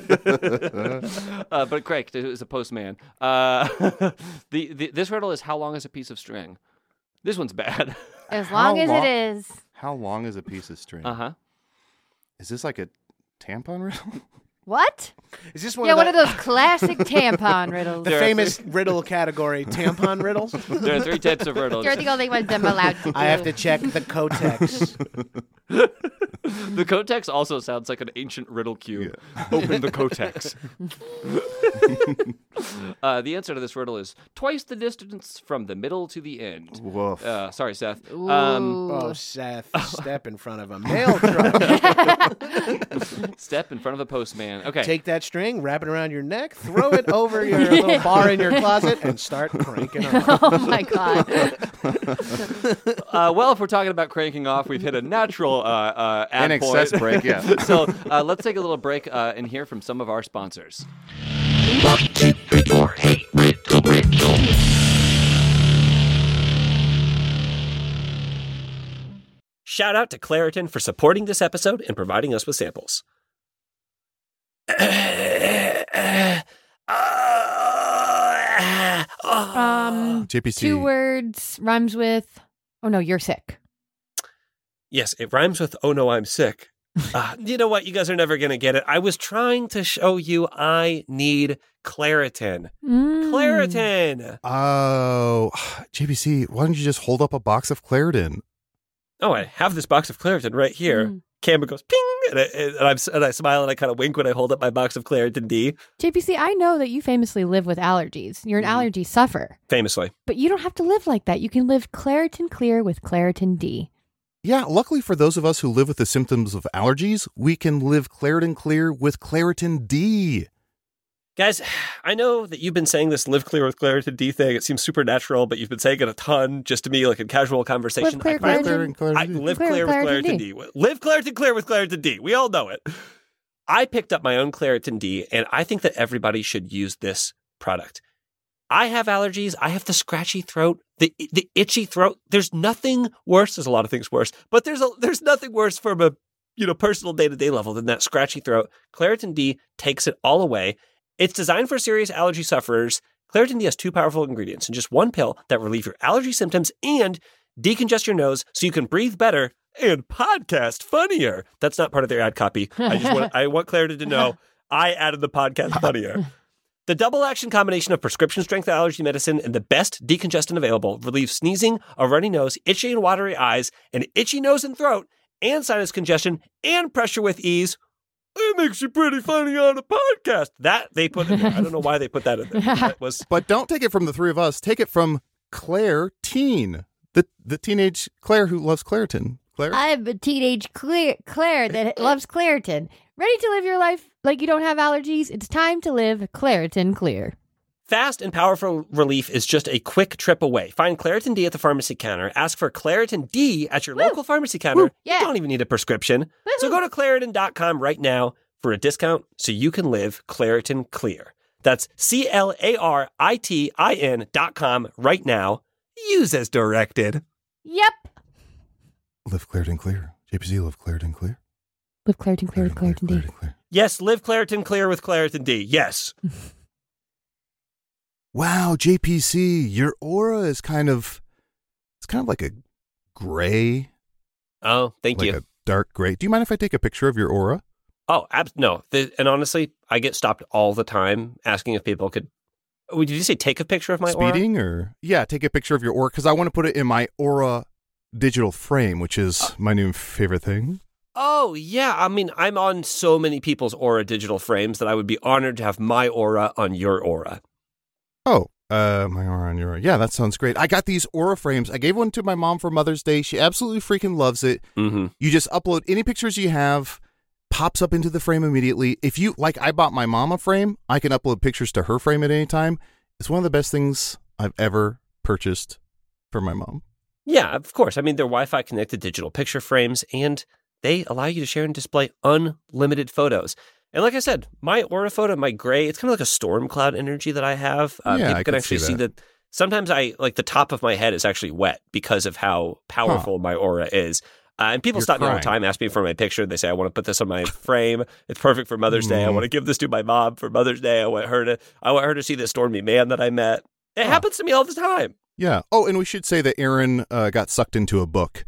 uh, but Craig is a postman. Uh, the, the this riddle is how long is a piece of string? This one's bad.
as long
How
as
long-
it is.
How long is a piece of string?
Uh huh.
Is this like a tampon riddle?
What?
Is this one
Yeah,
of
one
the,
of those classic tampon riddles.
the
There are
famous riddle category, tampon riddles?
There are three types of riddles.
You're the only ones I'm allowed to do.
I have to check the codex.
The Codex also sounds like an ancient riddle cube. Open the Codex. uh, the answer to this riddle is twice the distance from the middle to the end.
Woof.
Uh, sorry, Seth. Um,
Ooh.
Oh, Seth, step in front of a mail truck.
step in front of the postman. Okay.
Take that string, wrap it around your neck, throw it over your little bar in your closet, and start cranking off.
Oh my god.
Uh, well, if we're talking about cranking off, we've hit a natural uh, uh, ad
An
point.
excess break, yeah.
So uh, let's take a little break uh, and hear from some of our sponsors.
Shout out to Claritin for supporting this episode and providing us with samples.
Um,
J P C.
two words rhymes with. Oh no, you're sick.
Yes, it rhymes with "Oh no, I'm sick." Uh, you know what? You guys are never going to get it. I was trying to show you I need Claritin.
Mm.
Claritin!
Oh, J P C, why don't you just hold up a box of Claritin?
Oh, I have this box of Claritin right here.
Mm.
Camera goes ping, and I, and, I'm, and I smile and I kind of wink when I hold up my box of Claritin D.
J P C, I know that you famously live with allergies. You're an
Mhm.
allergy sufferer.
Famously.
But you don't have to live like that. You can live Claritin Clear with Claritin D.
Yeah, luckily for those of us who live with the symptoms of allergies, we can live Claritin Clear with Claritin D.
Guys, I know that you've been saying this live clear with Claritin D thing. It seems supernatural, but you've been saying it a ton just to me, like in casual conversation.
Live clear,
I,
Claritin.
Claritin,
I
Claritin D.
live
Clear
clear
with
with
Claritin
Claritin
D.
D. Live Claritin Clear with Claritin D. We all know it. I picked up my own Claritin D, and I think that everybody should use this product. I have allergies. I have the scratchy throat, the the itchy throat. There's nothing worse. There's a lot of things worse, but there's a, there's nothing worse from a you know personal day to day level than that scratchy throat. Claritin D takes it all away. It's designed for serious allergy sufferers. Claritin D has two powerful ingredients in just one pill that relieve your allergy symptoms and decongest your nose so you can breathe better and podcast funnier. That's not part of their ad copy. I just want I want Claritin to know I added the podcast funnier. The double action combination of prescription strength allergy medicine and the best decongestant available relieves sneezing, a runny nose, itchy and watery eyes, an itchy nose and throat, and sinus congestion and pressure with ease. It makes you pretty funny on a podcast. That they put in there. I don't know why they put that in there. That was
But don't take it from the three of us. Take it from Claire Teen, the the teenage Claire who loves Claritin. Claire?
I'm a teenage Claire, Claire that loves Claritin. Ready to live your life like you don't have allergies? It's time to live Claritin Clear.
Fast and powerful relief is just a quick trip away. Find Claritin D at the pharmacy counter. Ask for Claritin D at your
Woo.
local pharmacy counter.
Woo. Yeah.
You don't even need a prescription.
Woo-hoo.
So go to Claritin dot com right now for a discount so you can live Claritin Clear. That's C L A R I T I N dot com right now. Use as directed.
Yep.
Live Claritin Clear. J P C, live Claritin Clear.
Live Claritin Clear with Claritin D.
Claritin Clear.
Yes, live Claritin Clear with Claritin D. Yes.
Wow, J P C, your aura is kind of, it's kind of like a gray.
Oh, thank
like
you.
a dark gray. Do you mind if I take a picture of your aura?
Oh, ab- no. The, and honestly, I get stopped all the time asking if people could. Oh, did you say take a picture of my aura?
Speeding or? Yeah, take a picture of your aura because I want to put it in my aura digital frame, which is uh, my new favorite thing.
Oh, yeah. I mean, I'm on so many people's aura digital frames that I would be honored to have my aura on your aura.
Oh, uh, my aura on your aura. Yeah, that sounds great. I got these aura frames. I gave one to my mom for Mother's Day. She absolutely freaking loves it.
Mm-hmm.
You just upload any pictures you have, pops up into the frame immediately. If you, like I bought my mom a frame, I can upload pictures to her frame at any time. It's one of the best things I've ever purchased for my mom.
Yeah, of course. I mean, they're Wi-Fi connected digital picture frames, and they allow you to share and display unlimited photos. And like I said, my aura photo, my gray, it's kind of like a storm cloud energy that I have. Uh,
Yeah,
people
I
can
could
actually
see
see
that.
that. Sometimes I, like the top of my head is actually wet because of how powerful my aura is. Uh, and people
You're
stop me all the
crying.
time, ask me for my picture. They say, I want to put this on my frame. It's perfect for Mother's Day. I want to give this to my mom for Mother's Day. I want her to, I want her to see this stormy man that I met. It
Huh.
happens to me all the time.
Yeah. Oh, and we should say that Aaron uh, got sucked into a book.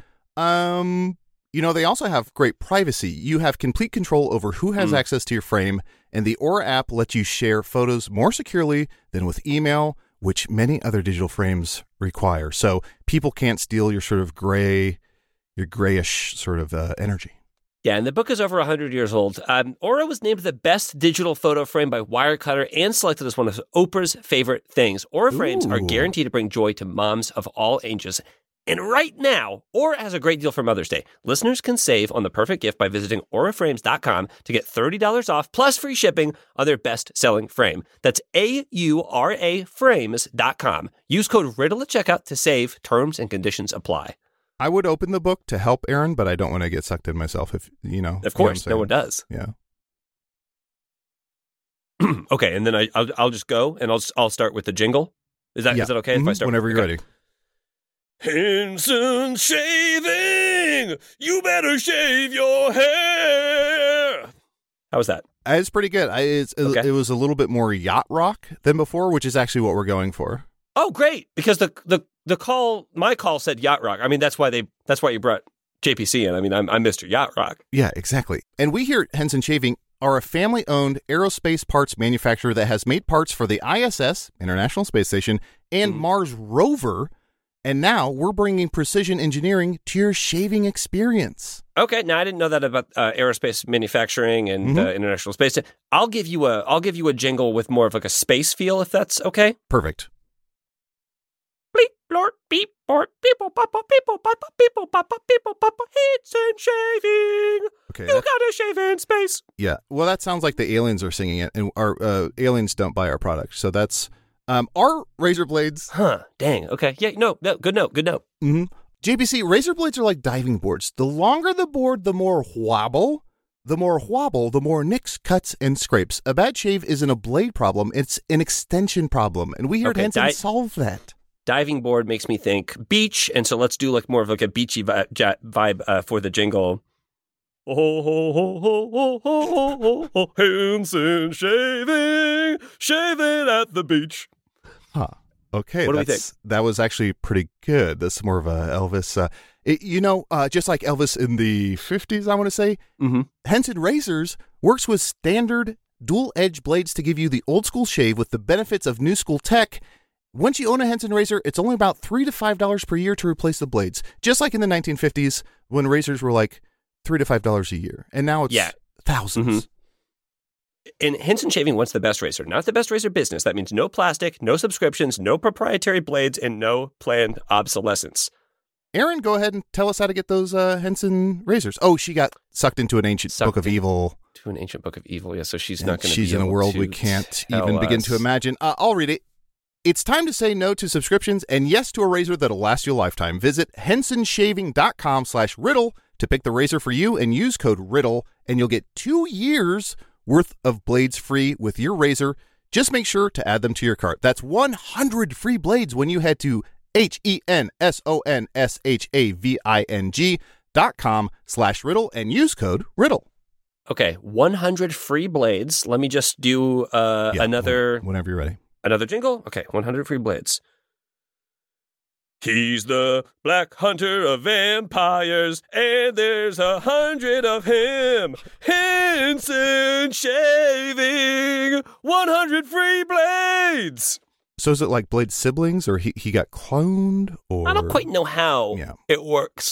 Um, you know, they also have great privacy. You have complete control over who has
Mm.
access to your frame, and the Aura app lets you share photos more securely than with email, which many other digital frames require. So people can't steal your sort of gray, your grayish sort of uh, energy.
Yeah, and the book is over one hundred years old. Um, Aura was named the best digital photo frame by Wirecutter and selected as one of Oprah's favorite things. Aura frames are
Ooh.
guaranteed to bring joy to moms of all ages. And right now, Aura has a great deal for Mother's Day. Listeners can save on the perfect gift by visiting aura frames dot com to get thirty dollars off plus free shipping on their best-selling frame. That's A U R A frames dot com. Use code RIDDLE at checkout to save. Terms and conditions apply.
I would open the book to help Aaron, but I don't want to get sucked in myself. If you know,
Of
you know what
course,
I'm
no one
saying.
does.
Yeah.
Okay, and then I, I'll, I'll just go and I'll I'll start with the jingle. Is that is
Yeah.
that okay if I
Mhm.
start
Whenever
with,
you're
okay.
ready.
Henson Shaving, you better shave your hair. How was that?
Uh, It's pretty good. I, it's, it-
Okay.
It was a little bit more yacht rock than before, which is actually what we're going for.
Oh, great! Because the the the call, my call said yacht rock. I mean, that's why they that's why you brought J P C in. I mean, I'm I'm Mister Yacht Rock.
Yeah, exactly. And we here at Henson Shaving are a family-owned aerospace parts manufacturer that has made parts for the I S S, International Space Station, and
Mm.
Mars rover. And now we're bringing precision engineering to your shaving experience.
Okay, now I didn't know that about uh, aerospace manufacturing and
Mhm.
uh, international space. I'll give you a I'll give you a jingle with more of like a space feel, if that's okay.
Perfect.
Bleep, blort, beep, Sport. People, papa, people, papa, people, papa, people, papa, hits and shaving.
Okay,
You
that-
gotta shave in space.
Yeah. Well, that sounds like the aliens are singing it, and our uh, aliens don't buy our product. So that's um, our razor blades.
Huh. Dang. Okay. Yeah. No. No. Good note. Good note.
Mm-hmm. J B C, razor blades are like diving boards. The longer the board, the more wobble. The more wobble, the more nicks, cuts, and scrapes. A bad shave isn't a blade problem. It's an extension problem. And we here
Okay,
at Henson
di-
solve that.
Diving board makes me think beach, and so let's do like more of like a beachy vi- ja- vibe uh, for the jingle. Oh, ho, ho, ho, ho, ho, ho, ho, Henson shaving, shaving at the beach.
Huh. Okay.
What do we
that's, that was actually pretty good. That's more of a Elvis. Uh, it, you know, uh, just like Elvis in the fifties, I want to say,
Mm-hmm.
Henson Razors works with standard dual-edge blades to give you the old-school shave with the benefits of new-school tech. Once you own a Henson Razor, it's only about three to five dollars per year to replace the blades, just like in the nineteen fifties when razors were like three to five dollars a year, and now it's
Yeah.
thousands.
Mhm. And Henson Shaving wants the best razor, not the best razor business. That means no plastic, no subscriptions, no proprietary blades, and no planned obsolescence.
Aaron, go ahead and tell us how to get those uh, Henson razors. Oh, she got sucked into an ancient
Sucked
book of
in-
evil.
To an ancient book of evil, yeah. So she's
and
not going to.
She's
be
in a
able
world
to
we can't
tell
even begin to
us.
imagine. Uh, I'll read it. It's time to say no to subscriptions and yes to a razor that'll last you a lifetime. Visit hensonshaving.com slash riddle to pick the razor for you and use code riddle, and you'll get two years worth of blades free with your razor. Just make sure to add them to your cart. That's one hundred free blades when you head to H-E-N-S-O-N-S-H-A-V-I-N-G dot com slash riddle and use code riddle.
Okay, one hundred free blades. Let me just do uh,
Yeah,
another
whenever you're ready.
another jingle. Okay, one hundred free blades. He's the black hunter of vampires, and there's a hundred of him. Henson Shaving, one hundred free blades.
So is it like Blade siblings, or he, he got cloned, or
I don't quite know how
Yeah.
it works.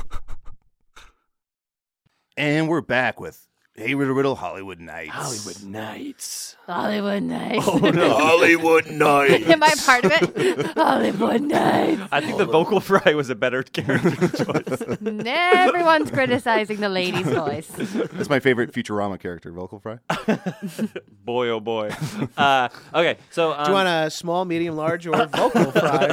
And we're back with Hey Riddle Riddle Hollywood Nights.
Hollywood Nights.
Hollywood Nights.
Oh, no.
Hollywood Nights.
Am I part of it? Hollywood Nights.
I think the vocal fry was a better character choice.
Everyone's criticizing the lady's voice.
That's my favorite Futurama character, Vocal Fry.
Boy, oh boy. Uh, okay, so um,
Do you want a small, medium, large, or vocal fry?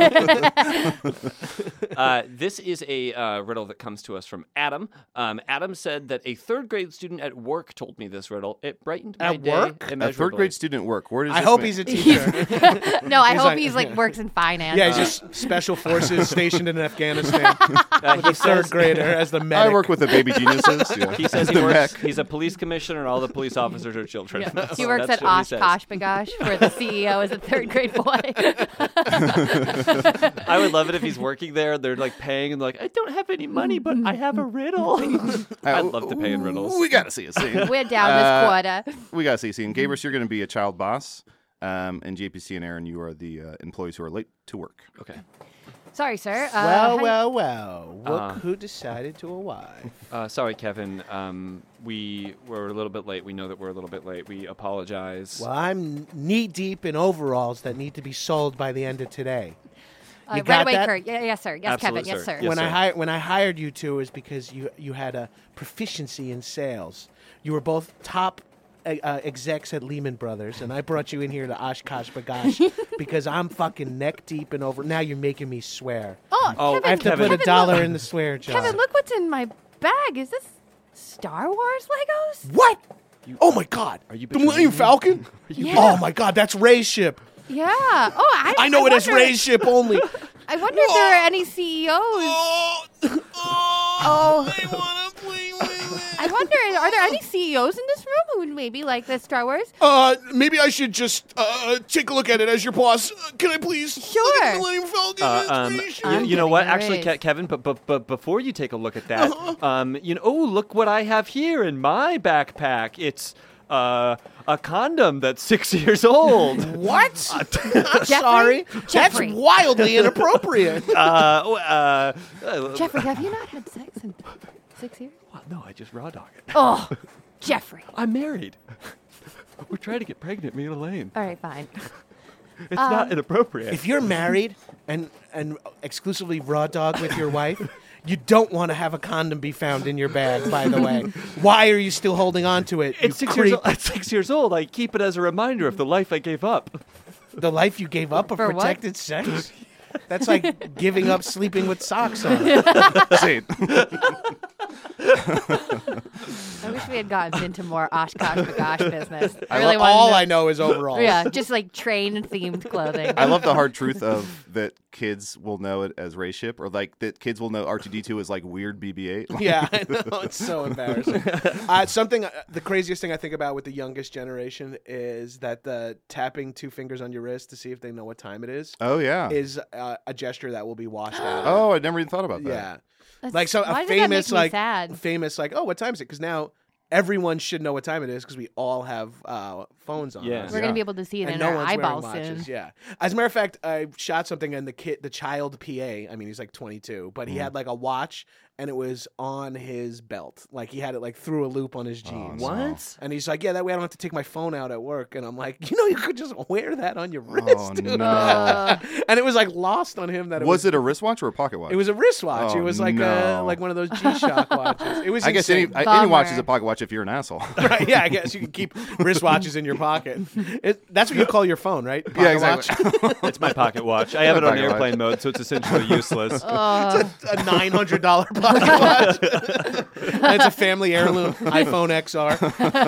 uh, this is a uh, riddle that comes to us from Adam. Um, Adam said that a third grade student at work told me this riddle. It brightened my
At
day
work?
A
immeasurably.
third grade student work. Where does
I
this
hope
ma-
he's a teacher.
No, I
He's
hope
like-
he's like works in finance.
Yeah, he's just special forces stationed in Afghanistan.
Uh,
with a
he
third
says-
grader as the medic.
I work with the baby geniuses. Yeah.
He says he
The
works.
mech.
He's a police commissioner, and all the police officers are children.
He works
That's
at
what he
Osh
says.
Kosh Bagosh, where the C E O is a third grade boy.
I would love it if he's working there. They're like paying and like, I don't have any money, but I have a riddle. I'd love to pay in riddles.
We got to see a scene.
We're down
Uh,
this quarter.
We got to see a scene. Gabrus, you're going to be a child boss. Um, and J P C and Aaron, you are the uh, employees who are late to work.
Okay.
Sorry, sir. Uh,
well,
hi-
well, well. Look
Uh,
who decided to arrive.
Uh, sorry, Kevin. Um, we were a little bit late. We know that we're a little bit late. We apologize.
Well, I'm knee deep in overalls that need to be sold by the end of today.
Uh,
You
right
got
away,
that?
Kurt. Yeah, yes, sir. Yes,
Absolute,
Kevin. Yes,
sir.
sir.
Yes,
when I
sir.
hi- when I hired you two is because you you had a proficiency in sales. You were both top uh, uh, execs at Lehman Brothers, and I brought you in here to Oshkosh Bagosh because I'm fucking neck deep in over. Now you're making me swear.
Oh,
Oh,
Kevin.
I have to
Kevin.
put a
Kevin,
dollar
look,
in the swear jar.
Kevin, look what's in my bag. Is this Star Wars Legos?
What? Oh my God!
Are you
the Millennium
betraying me?
Falcon?
Yeah.
Oh my God, that's Ray's ship.
Yeah. Oh, I.
I know
I
it as
wonder-
Ray's ship only.
I wonder if there are any C E Os. Oh. I wonder, are there any C E Os in this room who would maybe like this Star Wars?
Uh, maybe I should just uh take a look at it as your boss. Uh, Can I please?
Sure.
Look at the Millennium Falcon.
Uh,
It's
um,
Ray's ship.
you,
I'm
you know what?
getting a
Actually,
raise.
Ke- Kevin, but, but but before you take a look at that, um, you know, oh, look what I have here in my backpack. It's uh, a condom that's six years old.
What? I'm
Jeffrey?
sorry.
Jeffrey.
That's wildly inappropriate.
uh, oh, uh, uh,
Jeffrey, have you not had sex in six years?
well, no, I just raw dog it.
Oh, Jeffrey.
I'm married. We're trying to get pregnant, me and Elaine.
All right, fine.
It's not inappropriate.
If you're married and and exclusively raw dog with your wife, you don't want to have a condom be found in your bag, by the way. Why are you still holding on to it?
It's
you
six years
creep?
old. It's six years old. I keep it as a reminder of the life I gave up.
The life you gave up of
For what?
protected sex? That's like giving up sleeping with socks on.
See,
I wish we had gotten into more Oshkosh Bagosh business. I
I
really
lo-
want
all
to
I know is overall.
Yeah, just like train themed clothing.
I love the hard truth of that kids will know it as Ray Ship, or like that kids will know R two D two is like weird B B eight.
Yeah, I know. It's so embarrassing. Uh, something, uh, the craziest thing I think about with the youngest generation is that the tapping two fingers on your wrist to see if they know what time it is
Oh yeah.
is uh, a gesture that will be washed out.
Oh, I never even thought about that.
Yeah.
That's-
Like so,
why
a
does that make
famous
me
like
sad?
famous like, oh, what time is it? Because now everyone should know what time it is because we all have uh, phones on.
Yeah.
us.
We're
Yeah.
gonna be able to see it
And
in
no
our
one's wearing
eyeballs
watches.
soon.
Yeah. As a matter of fact, I shot something and the kid, the child P A. I mean, he's like twenty-two, but he
Mm.
had like a watch and it was on his belt. Like he had it like through a loop on his jeans.
no.
What?
And he's like, yeah, that way I don't have to take my phone out at work. And I'm like, you know, you could just wear that on your wrist.
Oh,
dude.
no.
Uh,
And it was like lost on him that it
Was
was.
it a wristwatch or a pocket watch?
It was a wristwatch.
Oh,
it was like
no.
a like one of those G-Shock watches. It was.
I guess any,
insane.
I- any watch
Bummer.
is a pocket watch if you're an asshole.
Right, yeah, I guess you can keep wristwatches in your pocket. It, that's what you call your phone, right? Pocket
yeah, exactly.
watch?
It's my pocket watch. I have it on
Pocket watch.
airplane mode, so it's essentially useless.
uh,
A nine hundred dollar pocket watch. And it's a family heirloom iPhone X R.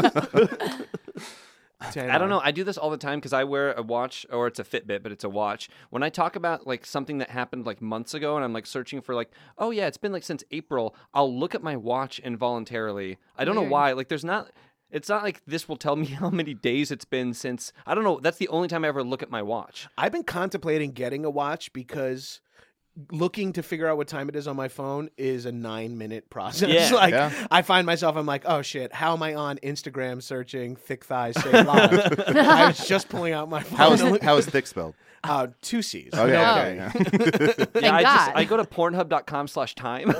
I don't know. I do this all the time because I wear a watch, or it's a Fitbit, but it's a watch. When I talk about like something that happened like months ago, and I'm like searching for like, oh yeah, it's been like since April, I'll look at my watch involuntarily. I don't know
Weird.
why. Like, there's not. It's not like this will tell me how many days it's been since. I don't know. That's the only time I ever look at my watch.
I've been contemplating getting a watch because looking to figure out what time it is on my phone is a nine minute process.
Yeah.
like
Yeah.
I find myself, I'm like, oh shit, how am I on Instagram searching thick thighs stay live? I was just pulling out my phone.
How is
to look-
how is thick spelled?
uh, two C's.
Okay,
Oh.
okay. yeah.
Thank
yeah, I
God.
just I go to pornhub.com slash time.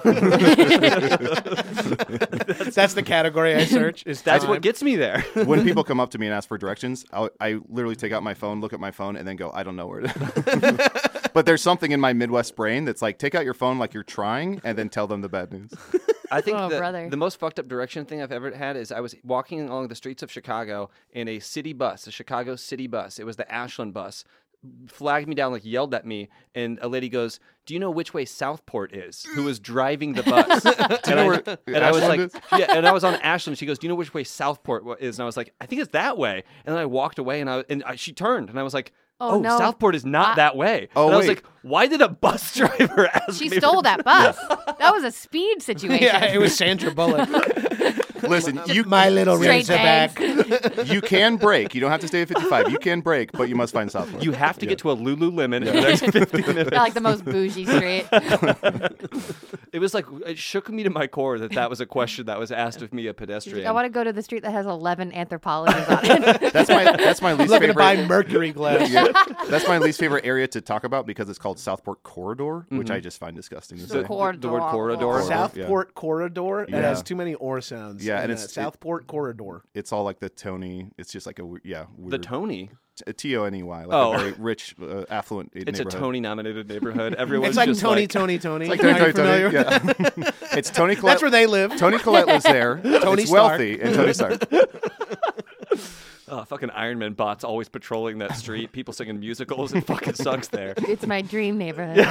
That's the category I search. Is
That's
time.
what gets me there.
When people come up to me and ask for directions, I'll, I literally take out my phone, look at my phone, and then go, I don't know where it is. But there's something in my Midwest brain that's like, take out your phone like you're trying, and then tell them the bad news.
I think
Oh,
the,
brother.
the most fucked up direction thing I've ever had is I was walking along the streets of Chicago in a city bus, a Chicago city bus. It was the Ashland bus. Flagged me down, like yelled at me, and a lady goes, "Do you know which way Southport is?" Who was driving the bus? and
know
I,
where
and I was like,
Ashland
"Yeah." And I was on Ashland. She goes, "Do you know which way Southport wa- is?" And I was like, "I think it's that way." And then I walked away, and I and I, she turned, and I was like,
Oh,
"Oh,
no.
Southport is not
I-
that way."
Oh,
and I was
wait.
like, "Why did a bus driver ask
she
me?"
stole
for-
that bus. That was a speed situation.
Yeah, it was Sandra Bullock.
Listen, you
My little
Straight
Razorback.
bangs.
you can break. You don't have to stay at fifty-five. You can break, but you must find Southport.
You have to get to a Lululemon in the next fifteen minutes.
Yeah, like the most bougie street.
It was like, it shook me to my core that that was a question that was asked of me, a pedestrian.
I want to go to the street that has eleven anthropologies on it.
That's my that's my least
Looking to
favorite.
buy mercury glass.
Yeah, that's my least favorite area to talk about because it's called Southport Corridor, which I just find disgusting to say.
the, the word corridor.
Southport Corridor. It
Yeah.
has too many or sounds.
Yeah,
in
and
that.
it's- it-
Southport Corridor.
It's all like the Tony. It's just like a we- yeah
The
weird,
Tony.
T O N E Y, like
Oh.
a very rich, uh, affluent
It's
neighborhood.
a Tony-nominated neighborhood. Everyone's
It's like
just
Tony,
like,
Tony, Tony.
Like
Are
Tony,
you
Tony, Tony.
familiar?
Yeah. It's Tony Collette.
That's where they live.
Tony Collette lives there.
Tony
it's
Stark.
wealthy, and Tony Stark.
Oh, fucking Iron Man bots always patrolling that street. People singing musicals. It fucking sucks there.
It's my dream neighborhood.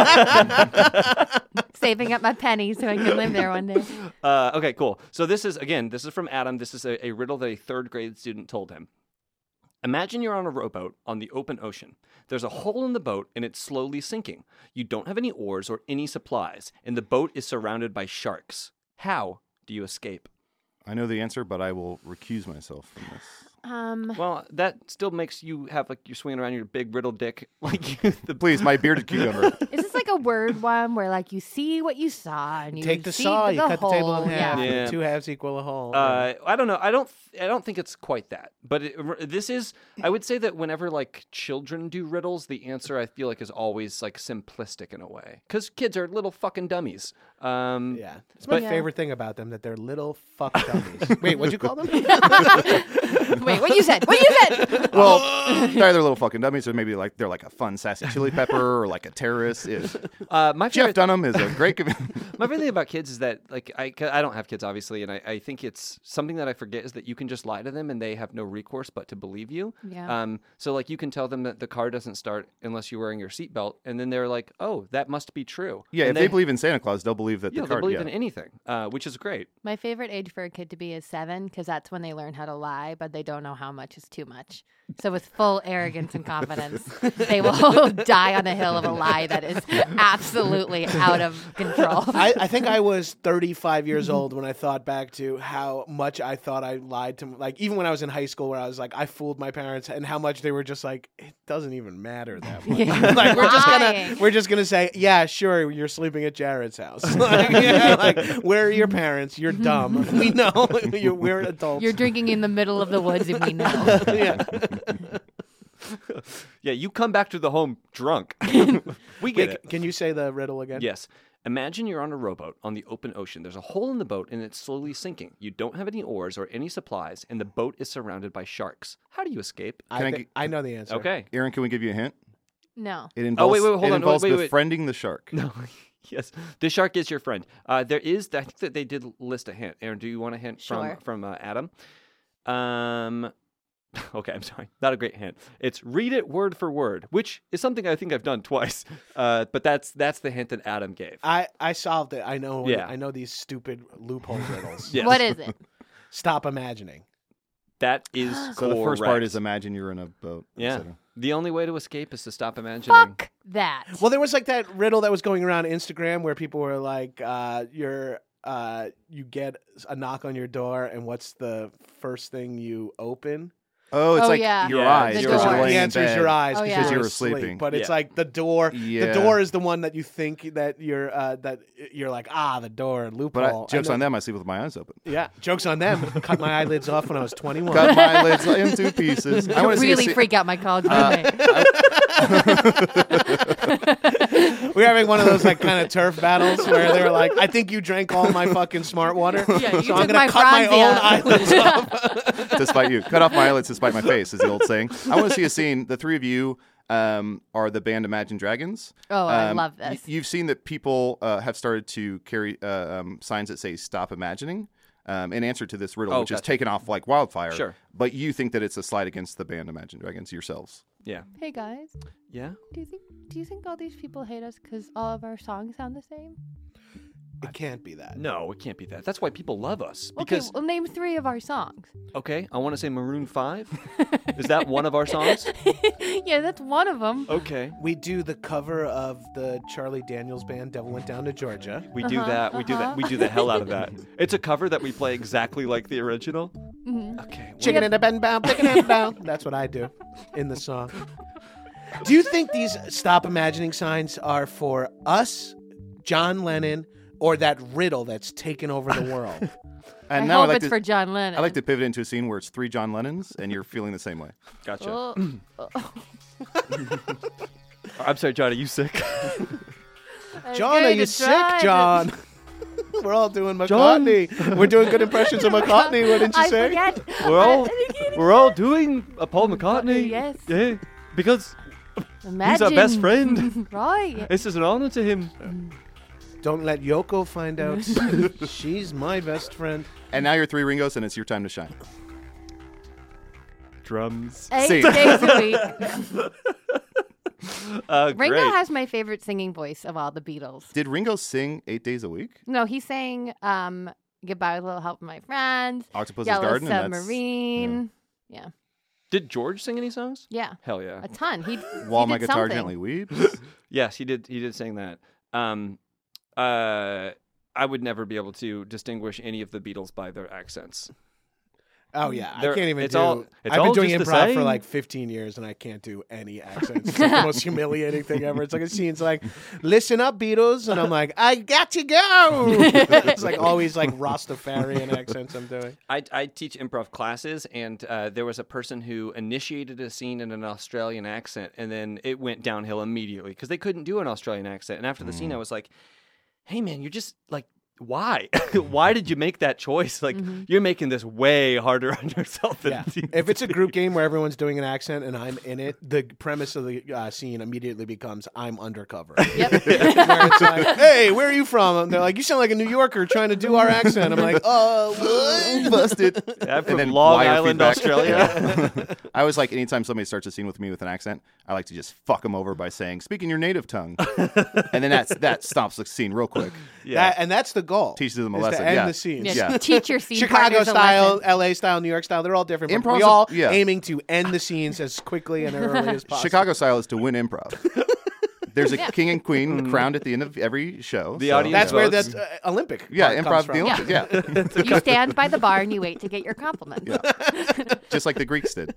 Saving up my pennies so I can live there one day.
Uh, okay, cool. So this is, again, this is from Adam. This is a, a riddle that a third grade student told him. Imagine you're on a rowboat on the open ocean. There's a hole in the boat and it's slowly sinking. You don't have any oars or any supplies, and the boat is surrounded by sharks. How do you escape?
I know the answer, but I will recuse myself from this.
Um,
Well, that still makes you have like you're swinging around your big riddle dick, like you, the
Please, my bearded cucumber.
is this like a word one where like you see what you saw and you
Take the
see
saw,
the
you cut the table
hole?
in half.
Yeah.
Yeah.
and Two halves equal a whole.
Uh, I don't know. I don't. I don't think it's quite that. But it, this is. I would say that whenever like children do riddles, the answer I feel like is always like simplistic in a way, because kids are little fucking dummies. Um,
yeah. It's my
but-
favorite thing about them, that they're little fuck dummies. Wait, what'd you call them?
Wait, what you said? What you said?
Well, they're either little fucking dummies, or maybe like they're like a fun sassy chili pepper, or like a terrorist. Is
Uh, my
Jeff
favorite,
Dunham is a great. Com-
my favorite thing about kids is that like I, 'cause I don't have kids obviously, and I, I think it's something that I forget is that you can just lie to them and they have no recourse but to believe you.
Yeah.
Um. So like you can tell them that the car doesn't start unless you're wearing your seatbelt, and then they're like, oh, that must be true.
yeah,
And
if they, believe in Santa Claus, they'll believe that
Yeah,
the
they
card.
believe
yeah.
in anything, uh, which is great.
My favorite age for a kid to be is seven because that's when they learn how to lie, but they don't know how much is too much. So with full arrogance and confidence, they will die on a hill of a lie that is absolutely out of control.
I, I think I was thirty-five years old when I thought back to how much I thought I lied to, like, even when I was in high school, where I was like, I fooled my parents, and how much they were just like, it doesn't even matter that much.
Yeah.
Like, we're just gonna,
Lying.
we're just gonna say, yeah, sure, you're sleeping at Jared's house. Like, yeah, like, where are your parents? You're dumb. We know. You're, we're adults.
You're drinking in the middle of the woods, and we know.
yeah.
Yeah, you come back to the home drunk. We get
Wait,
it.
can you say the riddle again?
Yes. Imagine you're on a rowboat on the open ocean. There's a hole in the boat and it's slowly sinking. You don't have any oars or any supplies, and the boat is surrounded by sharks. How do you escape?
I,
Can I
thi-
get-
I know the answer.
Okay.
Aaron, can we give you a hint?
No.
It involves,
wait, wait, hold
it
on, wait,
involves
wait, wait.
befriending the shark.
No. Yes. The shark is your friend. Uh, there is, I think that they did list a hint. Aaron, do you want a hint
Sure.
from, from uh, Adam? Um, okay, I'm sorry. Not a great hint. It's read it word for word, which is something I think I've done twice. Uh, but that's that's the hint that Adam gave.
I, I solved it. I know.
Yeah.
I know these stupid loophole riddles.
Yes.
What is it?
Stop imagining.
That is
So the first part
correct.
is imagine you're in a boat. et
Yeah.
cetera.
The only way to escape is to stop imagining.
Fuck that.
Well, there was like that riddle that was going around Instagram where people were like, uh, "You're, uh, you get a knock on your door, and what's the first thing you open?"
Oh, it's
Oh,
like
yeah.
your
Yeah,
eyes.
the
because
door.
you're laying
The
in
answer is
bed.
your eyes
Oh,
because
yeah.
you
you're
were
asleep.
sleeping.
But it's
Yeah.
like the door.
Yeah.
The door is the one that you think that you're uh, that you're like ah the door loophole.
But I,
I
jokes
know-
on them, I sleep with my eyes open.
Yeah, jokes on them. Cut my eyelids off when I was twenty-one.
Cut my eyelids in two pieces. I want to
really
see a
freak out my college
Uh,
roommate.
We're having one of those like kind of turf battles where they're like, I think you drank all my fucking smart water,
Yeah, you
so I'm
took
gonna
my
cut my own
Franzia."
eyelids off.
despite you. Cut off my eyelids despite my face is the old saying. I want to see a scene. The three of you um, are the band Imagine Dragons.
Oh, I
Um,
love
y-
this.
you've seen that people uh, have started to carry uh, um, signs that say "Stop Imagining." Um, in answer to this riddle,
Oh,
which is
gotcha.
taken off like wildfire.
Sure.
But you think that it's a slight against the band Imagine Dragons yourselves.
Yeah.
Hey guys,
Yeah.
do you think do you think all these people hate us because all of our songs sound the same?
It can't be that.
No, it can't be that. That's why people love us.
Okay,
Because
well, name three of our songs.
okay, I want to say Maroon Five. Is that one of our songs?
Yeah, that's one of them.
Okay.
We do the cover of the Charlie Daniels band "Devil Went Down to Georgia."
We do
Uh-huh,
that. We do that.
uh-huh.
We do the hell out of that. It's a cover that we play exactly like the original.
Mhm.
Okay. well,
Chicken in a bend bound, chicken in a bound. That's what I do in the song. Do you think these stop imagining signs are for us, John Lennon, or that riddle that's taken over the world?
And
I
now
hope
I like
it's
to,
for John Lennon.
I like to pivot into a scene where it's three John Lennons, and you're feeling the same way.
Gotcha.
Oh, oh,
I'm sorry, John. Are you sick?
I'm
John, are
going
you
to
sick,
try to-
John? We're all doing
John?
McCartney. We're doing good impressions of McCartney. What didn't you
I
say?
forget.
We're all
I- I can't
we're all doing a Paul McCartney.
Yes.
Yeah. Because
Imagine.
he's our best friend.
Right.
This is an honor to him.
Don't let Yoko find out. She's my best friend.
And now you're three Ringos, and it's your time to shine.
Drums.
Eight
See.
days a week.
Uh,
Ringo
great.
has my favorite singing voice of all the Beatles.
Did Ringo sing eight days a week?
No, he sang um, "Goodbye with a Little Help from My Friends,"
Octopus's
"Yellow
Garden, and that's
Submarine." Yeah.
Did George sing any songs?
yeah,
Hell yeah.
a ton. He
While
he
My
did
Guitar
something.
Gently Weeps.
Yes, he did. He did sing that. Um, uh, I would never be able to distinguish any of the Beatles by their accents.
Oh yeah, I
They're-
can't even
it's
do.
all- it's
I've been
all
doing
just the
improv for
same.
like fifteen years, and I can't do any accents. It's like the most humiliating thing ever. It's like a scene's like, "Listen up, Beatles," and I'm like, "I got to go." It's like always like Rastafarian accents I'm doing.
I, I teach improv classes, and uh, there was a person who initiated a scene in an Australian accent, and then it went downhill immediately because they couldn't do an Australian accent. And after the scene, I was like, "Hey, man, you're just like why? Why did you make that choice? Like,
Mm-hmm.
you're making this way harder on yourself than
Yeah. If it's a group game where everyone's doing an accent and I'm in it, the premise of the uh, scene immediately becomes I'm undercover.
Yep.
Where it's like, hey, where are you from? And they're like, you sound like a New Yorker trying to do our accent. I'm like, oh, what?
Busted.
I'm from
And then
Long
wire
Island,
feedback.
Australia.
Yeah. I always like anytime somebody starts a scene with me with an accent, I like to just fuck them over by saying, speak in your native tongue. And then that's, that stops the scene real quick.
Yeah.
That, and that's the goal.
Teaches them a
is
lesson.
To end
Yeah.
the scene.
Yeah,
Yeah.
Teach your scene
Chicago
partners a
style,
lesson.
L A style, New York style, they're all different. But
Improv's
we
a-
all
yeah.
aiming to end the scenes as quickly and early as possible.
Chicago style is to win improv. There's a king and queen crowned at the end of every show.
The
so-
audience
That's where
votes.
that uh, Olympic
Yeah,
part
improv,
comes
the
from.
Olympics. Yeah.
You stand by the bar and you wait to get your compliments.
Just like the Greeks did.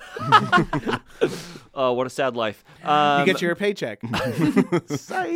Oh, what a sad life. Um,
You get your paycheck. Psych.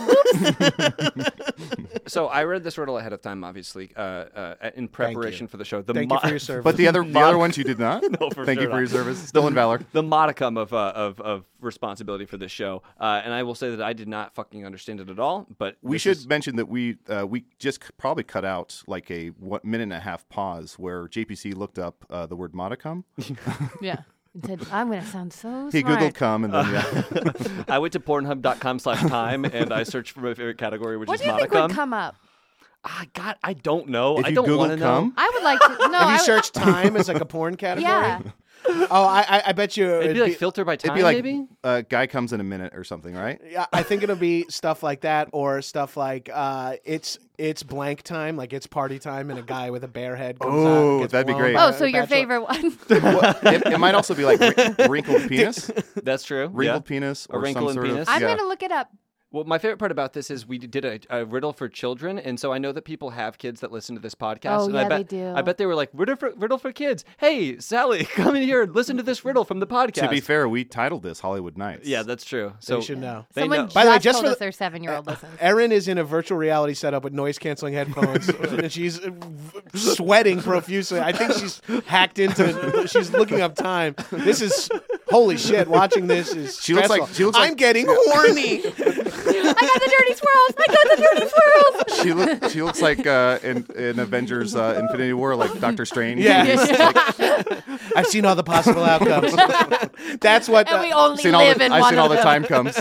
So I read this riddle ahead of time, obviously, uh, uh, in preparation for the show. The
Thank
mo-
you for your service.
But the other the
Mod-
other ones you did not.
No, for
Thank
sure
you for
not.
your service. Still in valor.
the modicum of, uh, of of responsibility for this show, uh, and I will say that I did not fucking understand it at all. But
We
this
should
is-
mention that we uh, we just c- probably cut out like a one minute and a half pause where J P C looked up uh, the word modicum.
Yeah. And said, I'm going to sound so
He
smart.
googled cum and then yeah.
I went to Pornhub dot com slash time and I searched for my favorite category, which
What
is
do you think
modicum.
would come up?
Ah, God, I don't know.
If
I
you
don't
Google
want to know.
cum,
I would like to. No,
Have
I
you
would-
searched time as like a porn category?
Yeah.
Oh, I, I, I bet you
It'd be like filter by time,
it'd be like
maybe.
uh, guy comes in a minute or something, right?
Yeah, I think it'll be stuff like that, or stuff like uh, it's it's blank time, like it's party time, and a guy with a bear head comes out.
Oh,
and gets
that'd be
blown
great.
by
Oh,
a
so your
bachelor.
favorite one?
Well, it, it might also be like wri- wrinkled penis,
That's true.
wrinkled
yeah.
penis,
A
or
wrinkle
some
in
sort
penis?
of.
I'm
yeah.
going to look it up.
Well, my favorite part about this is we did a, a riddle for children, and so I know that people have kids that listen to this podcast.
Oh,
and
yeah,
I bet,
they do.
I bet they were like, riddle for, riddle for kids. Hey, Sally, come in here and listen to this riddle from the podcast.
To be fair, we titled this Hollywood Nights.
yeah, that's true.
So
So
you should know.
They
Someone
know.
just
By the way, just
told
for
us
the-
their seven-year-old listens.
Erin is in a virtual reality setup with noise canceling headphones, and she's uh, v- sweating profusely. I think she's hacked into. She's looking up time. This is holy shit. Watching this is
She looks like-
stressful.
she looks like-
I'm getting horny.
I got the dirty swirls. I got the dirty swirls.
She look, she looks like uh, in, in Avengers uh, Infinity War, like Doctor Strange.
Yeah.
She's like,
I've seen all the possible outcomes. That's what
And
the-
we only
seen all
live
the,
in
I've
one
seen all
of
the
them.
time comes.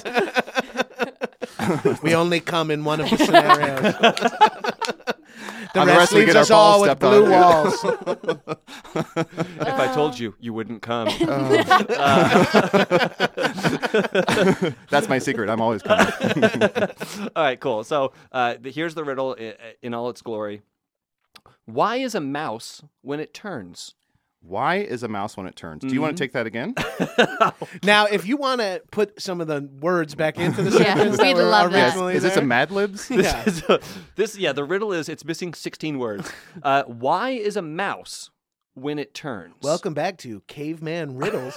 we only come in one of the scenarios. The
On
rest
we
leaves
get our
us all
balls
with
stepped on.
blue
Yeah.
walls.
If I told you, you wouldn't come.
That's my secret. I'm always coming.
All right, cool. So uh, the, here's the riddle in, in all its glory. Why is a mouse when it turns?
Why is a mouse when it turns? Do you want to take that again?
Now, if you want to put some of the words back into the
Yeah,
sentence, that
we'd
were
love that.
originally
Is this a
there-
Mad Libs?
Yeah.
This, is a- this, yeah, the riddle is it's missing sixteen words. Uh, why is a mouse when it turns?
Welcome back to Caveman Riddles.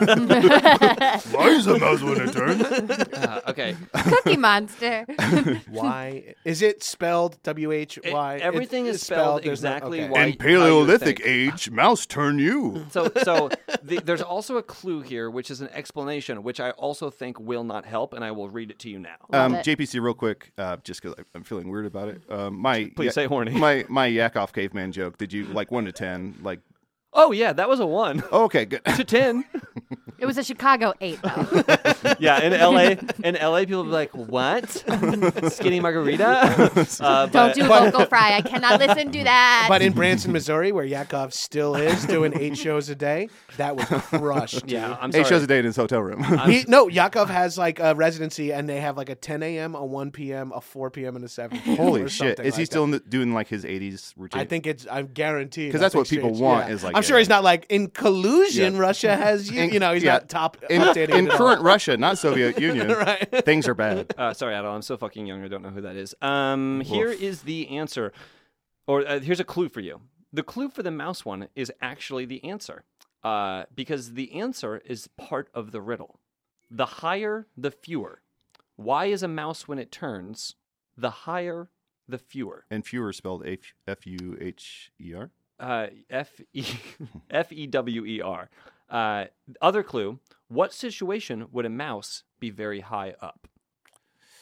Why is a mouse when it turns?
Uh, okay.
Cookie Monster.
Why is it spelled W H Y?
It- everything
It-
is spelled
there's no-
exactly
okay.
why-
In
how
Paleolithic
you would
age, mouse turn you.
So, so the, there's also a clue here, which is an explanation, which I also think will not help, and I will read it to you now.
Love
Um,
it.
J P C, real quick, uh, just because I'm feeling weird about it. Um, my
Please say horny.
My my yak off caveman joke. Did you like one to ten? Like,
Oh yeah, that was a one
oh, okay, good.
to ten.
It was a Chicago eight, though.
Yeah, in L A, in L A, people be like, "What? Skinny margarita?" Uh,
Don't
but-
do vocal fry. I cannot listen to that.
But in Branson, Missouri, where Yakov still is doing eight shows a day, that was crushed.
Yeah, I'm sorry.
Eight shows a day in his hotel room.
He, no, Yakov has like a residency, and they have like a ten a.m., a one p.m., a four p.m., and a seven p.m.
Holy
or
shit!
something
Is he
like
still
that.
in the, doing like his eighties routine?
I think it's. I'm guaranteed
'Cause that's what
nothing's
people
changed.
want
Yeah.
is like
I'm sure
a-
he's not like in collusion.
Yeah.
Russia has you.
In-
you know, he's
yeah.
not top
in,
updating
in
it at all.
current Russia, not Soviet Union.
Right.
Things are bad.
Uh, sorry, Adel. I'm so fucking young. I don't know who that is. Um, here
Woof.
is the answer, or uh, here's a clue for you. The clue for the mouse one is actually the answer, uh, because the answer is part of the riddle. The higher, the fewer. Why is a mouse when it turns? The higher, the fewer.
And fewer spelled F F U H E R.
Uh, F E F E W E R. Uh, other clue: what situation would a mouse be very high up?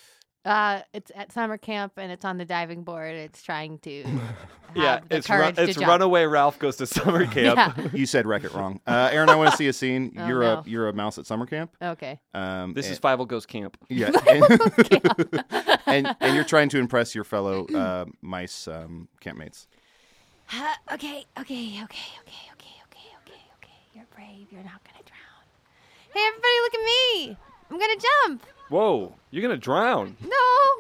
Uh, it's at summer camp and it's on the diving board. It's trying to have
Yeah,
the
it's run,
courage to
it's
jump.
Runaway Ralph goes to summer camp.
Yeah.
You said wreck it wrong. Uh, Aaron, I want to see a scene.
Oh,
you're
no.
a you're a mouse at summer camp.
Okay.
Um,
This
and,
is Fievel Goes Camp.
yeah, and, and and you're trying to impress your fellow uh, mice um, campmates.
Uh, okay, okay, okay, okay, okay, okay, okay, okay. You're brave. You're not gonna drown. Hey, everybody, look at me. I'm gonna jump.
Whoa, you're gonna drown.
No,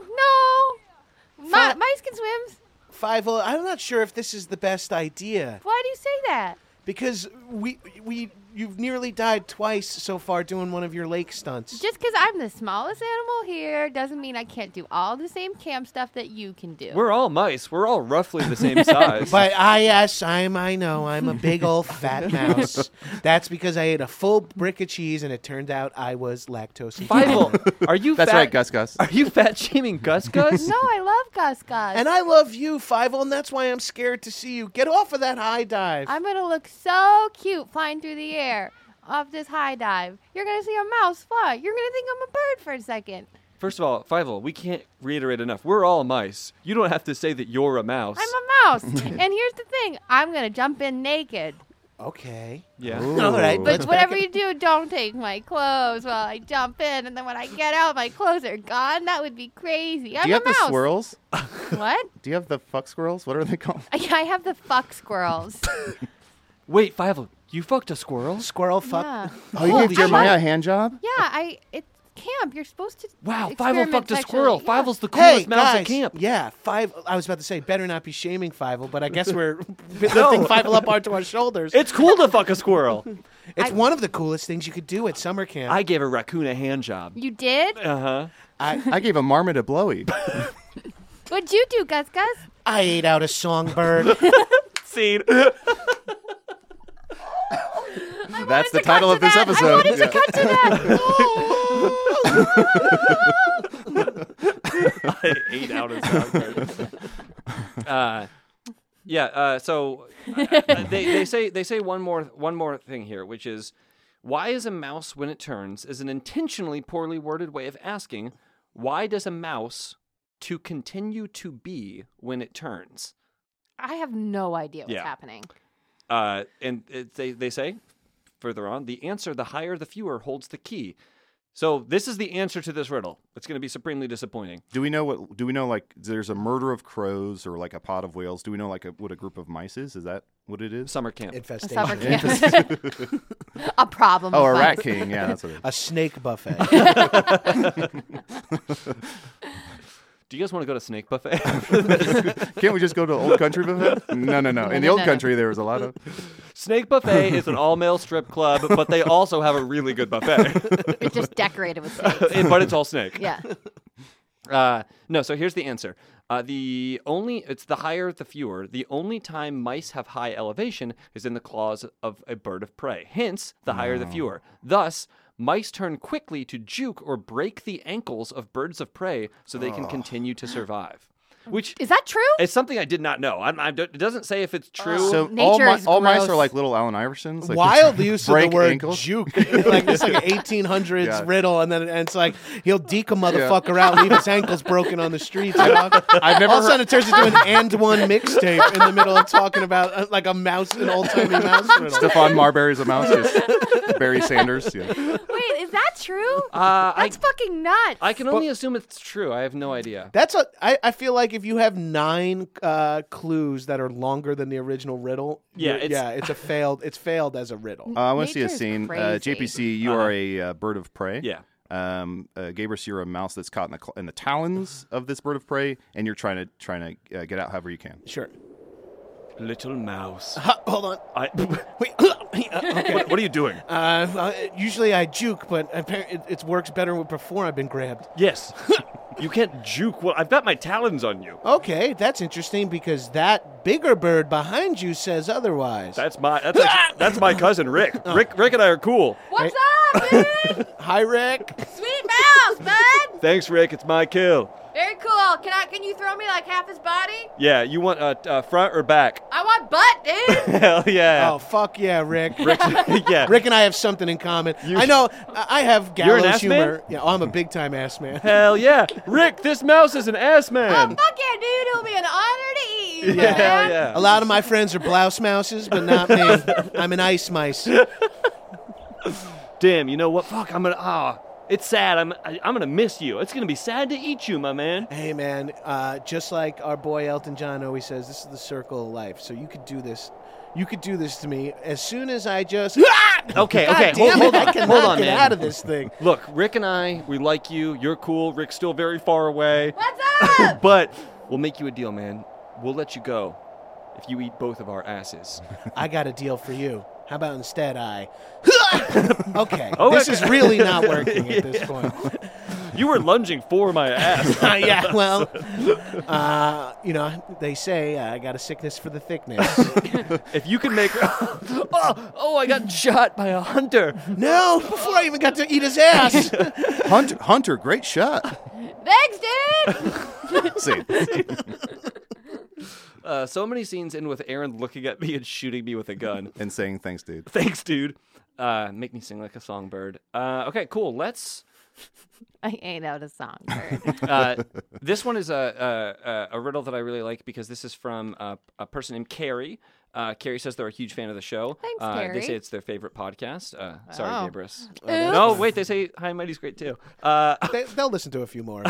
no. Mi- mice can swim.
Fievel, I'm not sure if this is the best idea
Why do you say that?
because we we you've nearly died twice so far doing one of your lake stunts.
Just because I'm the smallest animal here doesn't mean I can't do all the same camp stuff that you can do.
We're all mice. We're all roughly the same size.
But I, yes, I'm, I know, I'm a big old fat mouse. That's because I ate a full brick of cheese and it turned out I was lactose intolerant.
Fievel, are you
That's
fat?
right, Gus Gus.
Are you fat shaming Gus Gus?
No, I love Gus Gus.
And I love you, Fievel, and that's why I'm scared to see you. Get off of that high dive.
I'm going to look so cute flying through the air off this high dive. You're going to see a mouse fly. You're going to think I'm a bird for a second.
First of all, Fievel, we can't reiterate enough. We're all mice. You don't have to say that you're a mouse.
I'm a mouse. And here's the thing. I'm going to jump in naked.
Okay.
Yeah.
Ooh.
All right,
But
let's
whatever
back
you do, don't take my clothes while I jump in. And then when I get out, my clothes are gone. That would be crazy. I'm
Do you
a
have the
mouse.
squirrels?
What?
Do you have the fuck squirrels? What are they called?
I I have the fuck squirrels.
Wait, Fievel, you fucked a squirrel?
Squirrel fuck.
Yeah.
Oh, you
Oh,
gave
I
Jeremiah
have-
a hand job?
Yeah, I it's camp. You're supposed to.
Wow, Fievel
experiment
fucked a
sexually.
squirrel.
Yeah.
Fievel's the coolest
Hey,
mouse
guys.
at camp.
Yeah, five. I was about to say, better not be shaming Fievel, but I guess we're lifting Fievel up onto our shoulders.
It's cool to fuck a squirrel.
It's
I-
one of the coolest things you could do at summer camp.
I gave a raccoon a hand job.
You did?
Uh huh.
I, I gave a marmot a blowy.
What'd you do, Gus Gus?
I ate out a songbird.
Scene.
That's the
to
title
cut
of this
to that.
episode.
I wanted
Yeah.
to cut to that.
I ate out a songbird. Uh, yeah. Uh, so uh, they they say they say one more one more thing here, which is why is a mouse when it turns is an intentionally poorly worded way of asking why does a mouse to continue to be when it turns?
I have no idea what's
Yeah.
happening.
Uh, and it, they they say further on the answer the higher the fewer holds the key. So this is the answer to this riddle. It's going to be supremely disappointing.
Do we know what? Do we know like there's a murder of crows or like a pod of whales? Do we know like a, what a group of mice is? Is that what it is?
Summer camp.
A
Infestation.
summer camp. A problem.
Oh,
of
a rat
mice.
king. Yeah, that's what it is.
A snake buffet.
Do you guys want to go to Snake Buffet?
Can't we just go to Old Country Buffet? No, no, no. In the
no,
Old
no.
Country, there was a lot of.
Snake Buffet is an all-male strip club, but they also have a really good buffet.
It's just decorated with snakes.
It- but it's all snake.
Yeah.
Uh, no, so here's the answer. Uh, the only it's the higher the fewer. The only time mice have high elevation is in the claws of a bird of prey. Hence, the higher the fewer. Thus, mice turn quickly to juke or break the ankles of birds of prey so they can continue to survive. Which
Is that true?
is something I did not know. I, I, it doesn't say if it's true.
So all,
Nature
mi-
is
all mice
gross.
are like little Allen Iversons. Like
Wild use of
break
the word
ankles?
juke. Like it's like an eighteen hundreds
Yeah.
riddle, and then and it's like he'll deke a motherfucker out, leave his ankles broken on the streets. Dog.
I've never
All of a
heard-
sudden, it turns into an and one mixtape in the middle of talking about uh, like a mouse, an old timey mouse riddle.
Stephon Marbury's a mouse. Just Barry Sanders. Yeah.
Wait, is that true?
Uh,
That's
I,
fucking nuts.
I can only assume it's true. I have no idea.
That's a. I, I feel like if you have nine uh, clues that are longer than the original riddle,
Yeah,
you're-
it's-
yeah, it's a failed. It's failed as a riddle.
Uh, I want to see a
Nature's
scene. Uh,
crazy.
J P C, you
Uh-huh.
are a uh, bird of prey.
Yeah.
Um, uh, Gabrus, you're a mouse that's caught in the cl- in the talons of this bird of prey, and you're trying to trying to uh, get out however you can.
Sure.
Little mouse.
Ha, hold on.
I,
Wait. okay.
what, what are you doing?
Uh, uh, usually I juke, but apparently it, it works better before I've been grabbed.
Yes. You can't juke. Well, I've got my talons on you.
Okay, that's interesting because that bigger bird behind you says otherwise.
That's my that's actually, that's my cousin Rick. Rick Rick and I are cool.
What's up, dude?
Hi, Rick.
Sweet mouse, bud.
Thanks, Rick. It's my kill.
Very cool. Well, can I? Can you throw me like half his body?
Yeah, you want uh, uh, front or back?
I want butt, dude.
Hell yeah.
Oh, fuck yeah, Rick.
Rick, yeah.
Rick and I have something in common.
You-
I know I I have
You're an
gallows
ass
humor.
man?
Yeah, oh, I'm a big time ass man.
Hell yeah. Rick, this mouse is an ass
Oh,
man.
fuck yeah, dude. It'll be an honor to eat you,
Yeah, hell
man.
yeah.
A lot of my friends are blouse mouses, but not me. I'm an ice mice.
Damn, you know what? Fuck, I'm gonna. Ah, it's sad. I'm. I, I'm gonna miss you. It's gonna be sad to eat you, my man.
Hey, man, uh, just like our boy Elton John always says, this is the circle of life. So you could do this. You could do this to me as soon as I just.
Okay,
God
okay,
damn
hold,
it,
hold
I
on,
cannot
hold on,
get
man.
out of this thing.
Look, Rick and I, we like you. You're cool. Rick's still very far away.
What's up?
But we'll make you a deal, man. We'll let you go if you eat both of our asses.
I got a deal for you. How about instead I. Okay,
Oh,
this
okay.
is really not working at this point.
You were lunging for my ass.
Uh, yeah, well, uh, you know, they say uh, I got a sickness for the thickness.
If you can make. oh, oh, I got shot by a hunter.
No, before I even got to eat his ass.
Hunter, Hunter, great shot.
Thanks, dude.
See,
Uh, so many scenes in with Aaron looking at me and shooting me with a gun.
and saying thanks, dude.
Thanks, dude. Uh, make me sing like a songbird. Uh, okay, cool. Let's.
I ain't out a songbird.
Uh, this one is a, a a riddle that I really like because this is from a, a person named Carrie. Uh, Carrie says they're a huge fan of the show.
Thanks,
uh, They
Carrie.
say it's their favorite podcast. Uh, sorry,
Oh.
Gabrus.
Oops.
No, wait. They say Hi Mighty's great too. Uh,
they, they'll listen to a few more.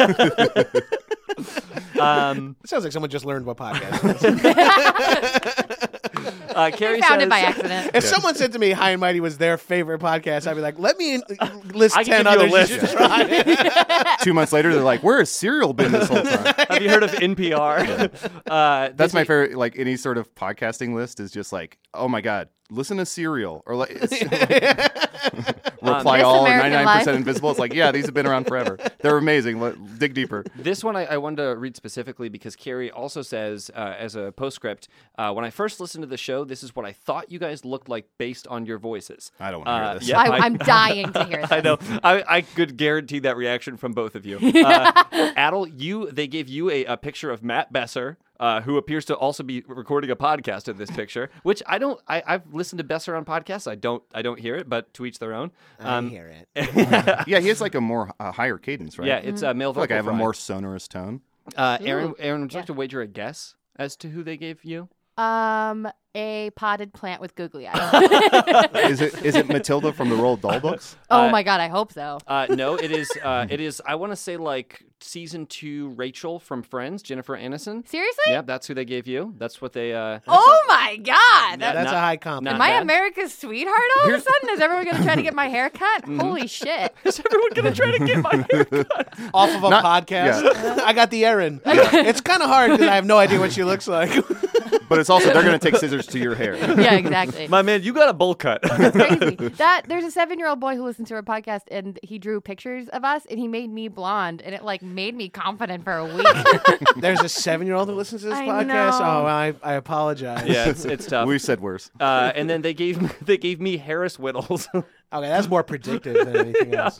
um,
It sounds like someone just learned what podcast is.
uh, Carrie
I found
says,
it by accident.
If someone said to me High and Mighty was their favorite podcast, I'd be like, let me in- list
I can
ten
give you a
others you
list.
should try.
Two months later, they're like, "Where has cereal been this whole time?"
Have you heard of N P R? uh, they
That's my
say-
favorite. Like any sort of podcasting list is just like, "Oh my god, listen to Serial," or like it's, reply
This
all or
American
ninety-nine
Life.
percent Invisible. It's like, yeah, these have been around forever. They're amazing. Let, dig deeper.
This one I, I wanted to read specifically because Carrie also says, uh, as a postscript, uh, when I first listened to the show, this is what I thought you guys looked like based on your voices.
I don't want to
Uh,
hear this.
yeah.
I,
I-
I'm dying to hear this.
I know. I, I could guarantee that reaction from both of you. Uh, Adel, you they gave you a, a picture of Matt Besser, uh, who appears to also be recording a podcast in this picture. Which I don't. I, I've listened to Besser on podcasts. I don't. I don't hear it, but to each their own. Um,
I hear it.
Yeah, he has like a more uh, higher cadence, right?
Yeah, it's a male
I feel like I
vocal
have a
fry.
more sonorous tone.
Uh, Aaron, Aaron, would you
Yeah.
like to wager a guess as to who they gave you?
Um, a potted plant with googly eyes.
Is it is it Matilda from the Roald Dahl books?
oh
Uh,
my god, I hope so.
Uh, no, it is. Uh, it is. I want to say like season two Rachel from Friends, Jennifer Aniston.
Seriously?
Yeah, that's who they gave you. That's what they. Uh,
Oh my god.
Yeah,
That's
not-
a high compliment.
Am I
bad.
America's sweetheart all of a sudden? Is everyone going to try to get my hair cut? Holy shit.
is everyone gonna try to get my hair cut?
Off of a
Not-
podcast. I got the Erin. It's kind of hard because I have no idea what she looks like.
But it's also they're going to take scissors to your hair.
Yeah, exactly.
My man, you got a bowl cut.
It's crazy. That there's a seven year old boy who listens to our podcast and he drew pictures of us and he made me blonde and it like made me confident for a week.
There's a seven-year-old who listens to this
I
podcast.
know.
Oh, I, I apologize.
yeah, it's it's tough.
We said worse.
Uh, and then they gave they gave me Harris Whittles.
Okay, that's more predictive than anything else.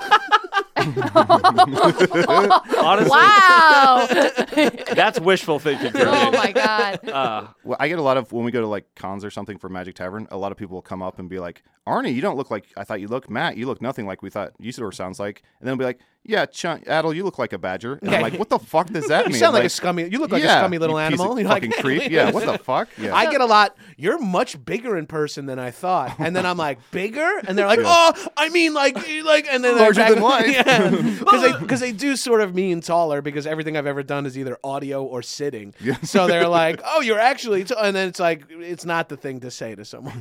Honestly,
Wow.
that's wishful thinking. For
Oh
me.
my god.
Uh,
Well, I get a lot of when we go to like cons or something for Magic Tavern. A lot of people will come up and be like, "Arnie, you don't look like I thought you looked. Matt, you look nothing like we thought you sort of sounds like." And then they'll be like, "Yeah, Ch- Adel, you look like a badger." And I'm like, "What the fuck does that
You
mean?"
sound like, a scummy. You look like
yeah,
a scummy little
you piece
animal.
of
You're like-
fucking creep. Yeah, what the fuck? Yeah.
I get a lot. You're much bigger in person than I thought, and then I'm like bigger, and they're like, "Oh, I mean, like, like," and then they're
Larger
back-
than life.
Yeah, because they because they do sort of mean taller because everything I've ever done is either audio or sitting. So they're like, "Oh, you're actually," t-, and then it's like it's not the thing to say to someone.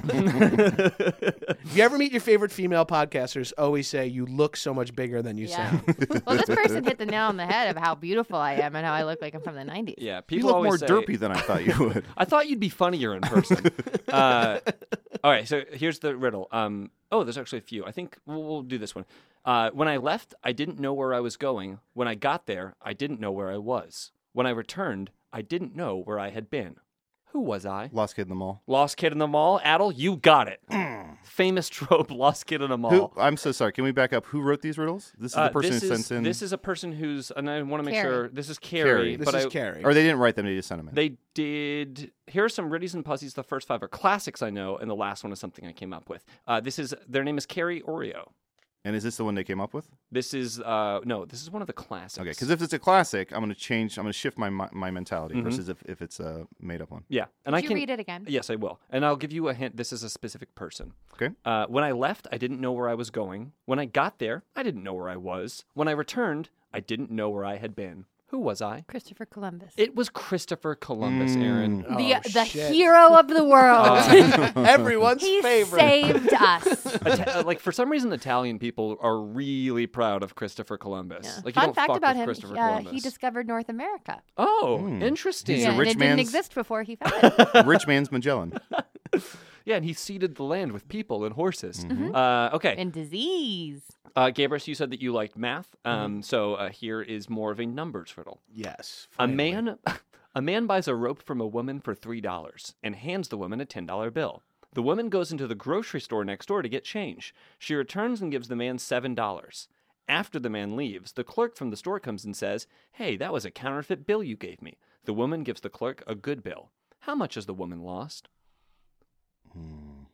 If you ever meet your favorite female podcasters, always say you look so much bigger than you
Yeah.
sound.
Well, this person hit the nail on the head of how beautiful I am and how I look like I'm from the nineties.
yeah,
You
people
look
always
more
say,
derpy than I thought you would.
I thought you'd be funnier in person. uh, all right, so here's the riddle. Um, oh, there's actually a few. I think we'll, we'll do this one. Uh, when I left, I didn't know where I was going. When I got there, I didn't know where I was. When I returned, I didn't know where I had been. Who was I?
Lost Kid in the Mall.
Lost Kid in the Mall. Adel, you got it. Famous trope, Lost Kid in the Mall.
Who? I'm so sorry. Can we back up? Who wrote these riddles? This is
Uh,
the person
this
who
is,
sends in.
This is a person who's, and I want to make
Carrie.
sure, this is Carrie.
Carrie.
This
but
is
I,
Carrie.
Or they didn't write them. They just sent them in.
They did. Here are some Riddies and Pussies. The first five are classics I know, and the last one is something I came up with. Uh, this is their name is Carrie Oreo.
And is this the one they came up with?
This is uh, no, this is one of the classics.
Okay, because if it's a classic, I'm going to change. I'm going to shift my my, my mentality
Mhm.
versus if, if it's a made up one.
yeah, and
Did
I
you
can
read it again?
Yes, I will, and I'll give you a hint. This is a specific person.
Okay.
Uh, when I left, I didn't know where I was going. When I got there, I didn't know where I was. When I returned, I didn't know where I had been. Who was I?
Christopher Columbus.
It was Christopher Columbus, Aaron.
Oh,
the the
shit.
hero of the world.
Everyone's
he
favorite.
saved us.
Ita- uh, like for some reason, Italian people are really proud of Christopher Columbus.
Yeah.
Like you
Fun
don't
fact
fuck
about
with
him:
Christopher
uh,
Columbus.
he discovered North America.
Oh,
Hmm.
interesting.
He's
yeah,
a rich
and it didn't
man's-
exist before he found it.
Rich man's Magellan.
Yeah, and he seeded the land with people and horses.
Mm-hmm.
Uh, okay,
And disease.
uh, Gabrus, you said that you liked math. Um, so uh, here is more of a numbers riddle.
Yes.
A
finally.
man, a man buys a rope from a woman for three dollars and hands the woman a ten dollar bill. The woman goes into the grocery store next door to get change. She returns and gives the man seven dollars. After the man leaves, the clerk from the store comes and says, "Hey, that was a counterfeit bill you gave me." The woman gives the clerk a good bill. How much has the woman lost?
Hmm.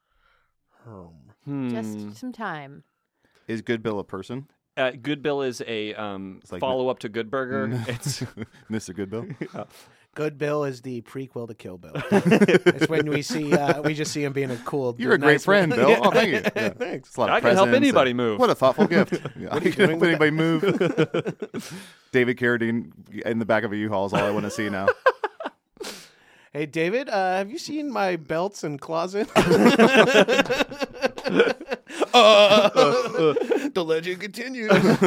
Hmm.
Just some time.
Is Good Bill a person?
Uh, Good Bill is a um,
It's like
follow up to Good Burger. It's
Mister Good Bill.
Good Bill is the prequel to Kill Bill. It's when we see uh, we just see him being a cool.
You're a great
nice
friend,
man.
Bill.
Yeah.
Oh, thank you. Yeah.
Thanks.
It's a lot of
I can help
presents
anybody
and-
move.
What a thoughtful gift. Yeah.
What are you
I can
doing
help
with
anybody move. David Carradine in the back of a U-Haul is all I want to see now.
Hey, David, uh, have you seen my belts and closet? uh, the legend continues.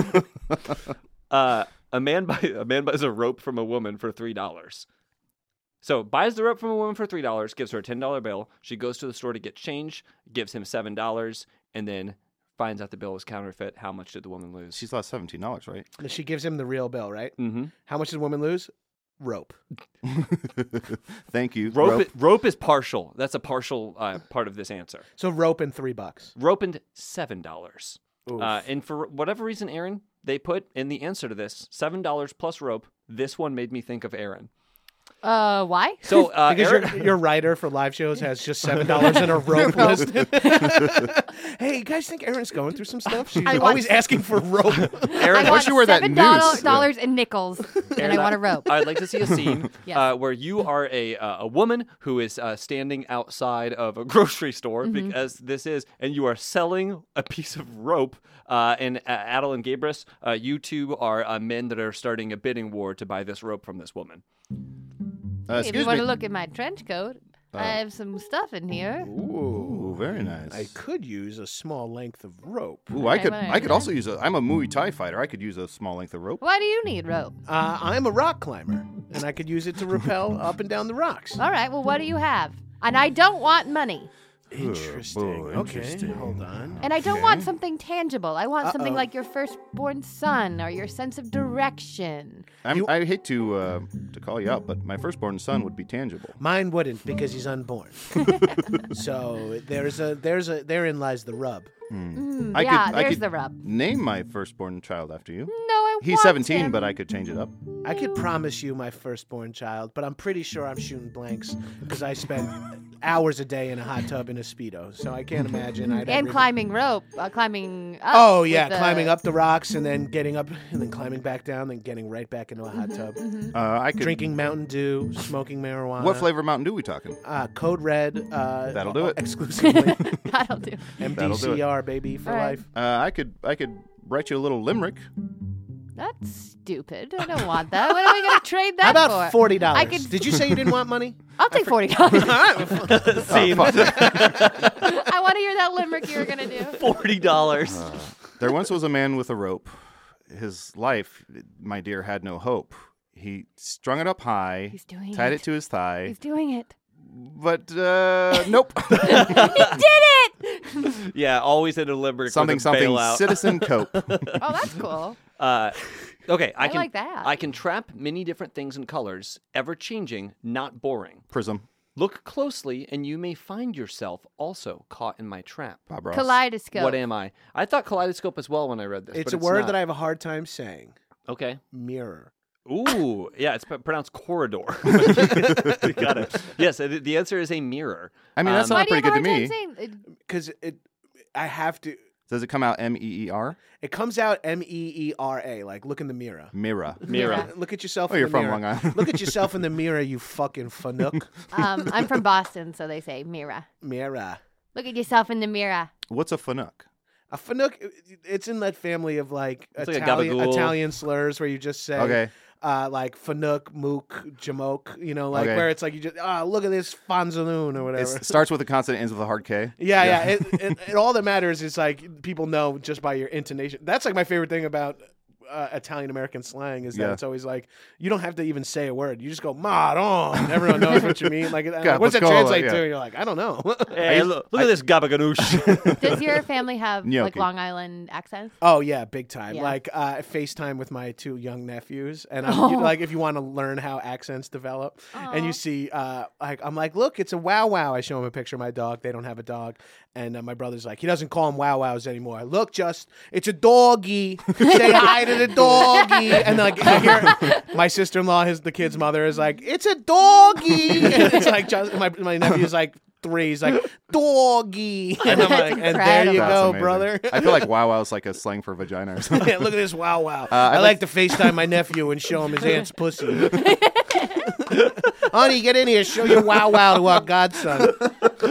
uh, a man buy a man buys a rope from a woman for three dollars. So buys the rope from a woman for three dollars, gives her a ten dollar bill. She goes to the store to get change, gives him seven dollars, and then finds out the bill was counterfeit. How much did the woman lose?
She's lost seventeen dollars, right?
She gives him the real bill, right?
Mm-hmm.
How much did the woman lose? Rope.
Thank you.
Rope,
Rope.
i- rope is partial. That's a partial uh, part of this answer.
So rope and three bucks.
Rope and seven dollars.
Oof.
Uh, and for whatever reason, Aaron, they put in the answer to this seven dollars plus rope. This one made me think of Aaron.
Uh, why?
So uh,
because
Aaron,
your, your writer for live shows has just seven dollars in a rope list. Hey, you guys think Erin's going through some stuff? She's
I want-
always asking for rope.
Aaron,
I
why
want
don't you wear that
seven
noose?
dollars in nickels, and I want a rope.
I'd like to see a scene
Yes.
uh, where you are a uh, a woman who is uh, standing outside of a grocery store
Mm-hmm.
because this is, and you are selling a piece of rope. Uh, and uh, Adel and Gabrus, uh, you two are uh, men that are starting a bidding war to buy this rope from this woman.
Uh,
if you
excuse
want
me.
to look at my trench coat, I have some stuff in here.
Ooh, very nice.
I could use a small length of rope.
Ooh, I
Okay,
could.
whatever.
I could also use a. I'm a Muay Thai fighter. I could use a small length of rope.
Why do you need rope?
Uh, I'm a rock climber, and I could use it to rappel up and down the rocks.
All right, well, what do you have? And I don't want money.
Interesting.
Oh,
Okay,
interesting.
hold on.
And I don't want something tangible. I want something
Uh-oh.
like your firstborn son or your sense of direction.
I'm,
You-
I hate to uh, to call you out, but my firstborn son would be tangible.
Mine wouldn't because he's unborn. So there's a there's a therein lies the rub.
Mm,
I
yeah,
could, I
there's
could
the rub.
Name my firstborn child after you.
No, I
He's
want
seventeen,
him.
but I could change it up.
I could promise you my firstborn child, but I'm pretty sure I'm shooting blanks because I spend hours a day in a hot tub in a Speedo. So I can't imagine I'd
And
ever-
climbing rope, uh, climbing up.
Oh
with
yeah,
the-
climbing up the rocks and then getting up and then climbing back down, then getting right back into a hot tub.
Uh, I could.
Drinking Mountain Dew, smoking marijuana.
What flavor Mountain Dew we talking?
Uh, Code Red. Uh,
That'll do it.
Exclusively.
That'll do.
M D
That'll do it.
C R, baby, for
All right.
life.
Uh, I could. I could write you a little limerick.
That's stupid. I don't want that. What are we going to trade
How
that
about
for?
forty dollars?
I could-
Did you say you didn't want money?
I'll take forty dollars.
Scene.
I want to hear that limerick you were going to do.
Forty dollars.
There once was a man with a rope. His life, my dear, had no hope. He strung it up high,
He's doing
tied
it.
it to his thigh,
He's doing it.
but uh, nope.
He did it!
Yeah, always in a limerick.
something,
with a
something.
bailout.
Citizen Cope.
Oh, that's cool.
Uh, Okay, I,
I
can
like that.
I can trap many different things and colors, ever changing, not boring.
Prism.
Look closely, and you may find yourself also caught in my trap.
Bob Ross.
Kaleidoscope.
What am I? I thought kaleidoscope as well when I read this.
It's
but
a word
not.
that I have a hard time saying.
Okay.
Mirror.
Ooh, yeah, it's p- pronounced corridor. You got it. Yes, it, the answer is a mirror.
I mean, that's
Um,
Why
not
do you
pretty
have
good
a
to
hard
me.
time saying it?
Because it, I have to.
Does it come out M E E R?
It comes out M E E R A. Like, look in the mirror.
Mirror.
Mirror.
Look at yourself
Oh,
in
you're
the
from
mirror.
Long Island.
Look at yourself in the mirror, you fucking fanook.
Um, I'm from Boston, so they say mirror.
Mirror.
Look at yourself in the mirror.
What's a fanook?
A fanook, it's in that family of like,
It's like a
Italian,
gabagool.
Italian slurs where you just say,
Okay.
uh, like fanook, mook, jamoke, you know, like
Okay.
where it's like you just, ah, look at this fanzaloon or whatever.
It starts with a consonant, ends with a hard K.
Yeah, yeah. It, it, it, all that matters is like people know just by your intonation. That's like my favorite thing about uh, Italian American slang is that
Yeah.
it's always like you don't have to even say a word. You just go "Maron." And everyone knows what you mean. Like, like, what's that
Gabagola,
translate
yeah.
to? And you're like, I don't know.
Hey, look, look at this gabaganoosh.
Does your family have like
Gnocchi.
Long Island accents?
Oh yeah, big time.
Yeah.
Like uh, FaceTime with my two young nephews, and I'm
Oh.
you- like, if you want to learn how accents develop, and
Aw.
you see, uh, like, I'm like, look, it's a wow wow. I show him a picture of my dog. They don't have a dog, and uh, my brother's like, he doesn't call them wow wows anymore. Look, just it's a doggy. Say hi to the doggy, and like I hear my sister in law, his the kid's mother, is like, it's a doggy. And it's like just, my my nephew's like. Three. He's like, doggy. And I'm like, and there you
incredible.
That's
go,
amazing.
brother.
I feel like wow wow is like a slang for vagina or something.
Yeah, look at this wow wow.
Uh,
I
I'd
like to FaceTime my nephew and show him his aunt's pussy. Honey, get in here. Show your wow wow to our godson.
My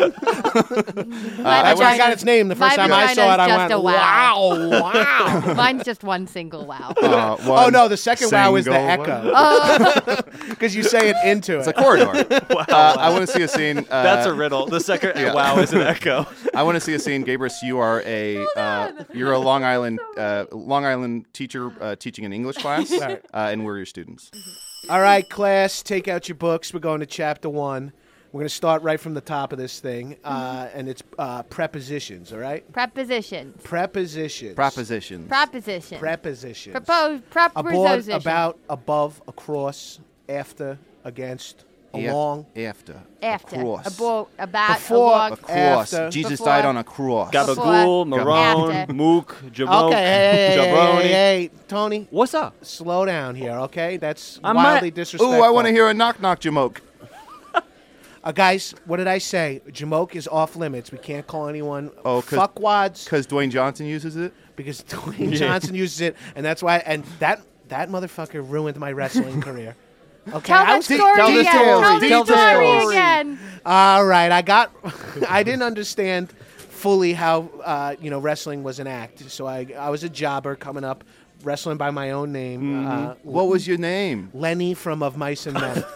That's why I got
vagina-
its name. The first
my
time I saw it, I
vagina's
went,
just a wow.
wow, wow.
Mine's just one single wow.
Uh,
Oh,
one
no, the second wow is the
single
echo.
one.
Because you say it into
It's a
it.
corridor. Uh, I want to see a scene. Uh,
That's a riddle. The second
yeah.
wow is an echo.
I want to see a scene. Gabrus, you are a uh, you're a Long Island uh, Long Island teacher uh, teaching an English class, uh, and we're your students.
All right, class, take out your books. We're going to chapter one. We're going to start right from the top of this thing, uh, and it's uh, prepositions, all right?
Prepositions.
Prepositions.
Propositions.
Proposition.
Prepositions.
Propose.
Aboard,
Preposition.
about, above, across, after, against,
Af-
along.
After.
After.
Across.
Abo- about.
Before.
along.
A cross.
After.
Jesus
Before.
died on a cross.
Gabagool,
Before.
Marone,
After.
Mook, Jamoke,
Okay, hey, hey, hey,
Jabroni.
hey, hey, Tony,
What's up?
slow down here, okay? That's
I'm
wildly
not-
disrespectful.
Ooh, I want to hear a knock knock jamoke.
Uh, guys, what did I say? Jamoke is off limits. We can't call anyone
Oh, 'cause-
fuckwads
Because Dwayne Johnson uses it.
because Dwayne Johnson uses it, and that's why. And that that motherfucker ruined my wrestling career. Okay,
Tell
I
the
was
story
tell the
again.
story.
Tell the
Tell the
story
story.
again.
all right. I got. I didn't understand fully how uh, you know wrestling was an act, so I I was a jobber coming up, wrestling by my own name. Uh,
What was your name?
Lenny from Of Mice and Men.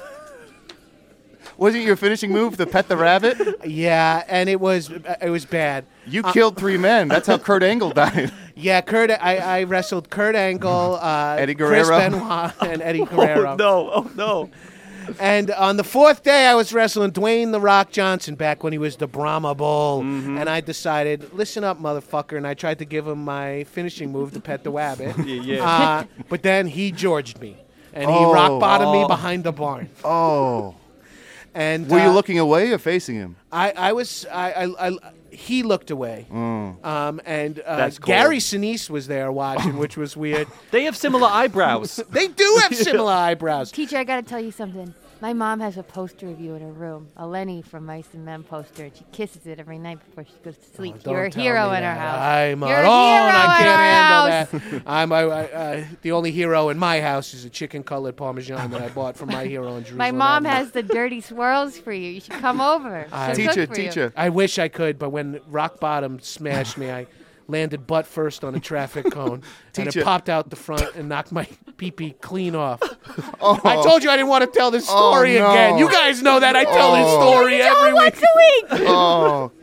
Wasn't your finishing move the pet the rabbit?
Yeah, and it was it was bad.
You killed three men. That's how Kurt Angle died.
Yeah, Kurt. I, I wrestled Kurt Angle, uh,
Eddie
Chris
Guerrero.
Benoit, and Eddie Guerrero.
Oh, no. Oh, no.
And on the fourth day, I was wrestling Dwayne The Rock Johnson back when he was the Brahma Bull.
Mm-hmm.
And I decided, listen up, motherfucker. And I tried to give him my finishing move, the Pet the Wabbit.
yeah.
Uh, but then he Georged me. And he
Oh.
rock bottomed me
Oh.
behind the barn.
Oh.
And
Were you
uh,
looking away or facing him?
I, I was. I, I, I. He looked away.
Mm.
Um, and uh,
That's cool.
Gary Sinise was there watching, which was weird.
They have similar eyebrows.
They do have similar eyebrows.
Teacher, I got to tell you something. My mom has a poster of you in her room, a Lenny from Mice and Men poster, and she kisses it every night before she goes to sleep.
Oh, Don't
You're a
tell
hero
me
in her
that.
house.
I'm
You're
a
a
oh,
hero
and I
in
can't
our
handle that. I'm I, I, uh, the only hero in my house is a chicken-colored Parmesan that I bought from my hero in Jerusalem.
My mom
Avenue.
has the dirty swirls for you. You should come over.
I-
She'll
Teacher,
cook for you.
teacher.
I wish I could, but when rock bottom smashed me, I landed butt first on a traffic cone, and it
Teacher.
popped out the front and knocked my pee-pee clean off.
Oh.
I told you I didn't want to tell this story
Oh, no.
again. You guys know that I tell this
Oh.
story every week.
Once a week.
Oh.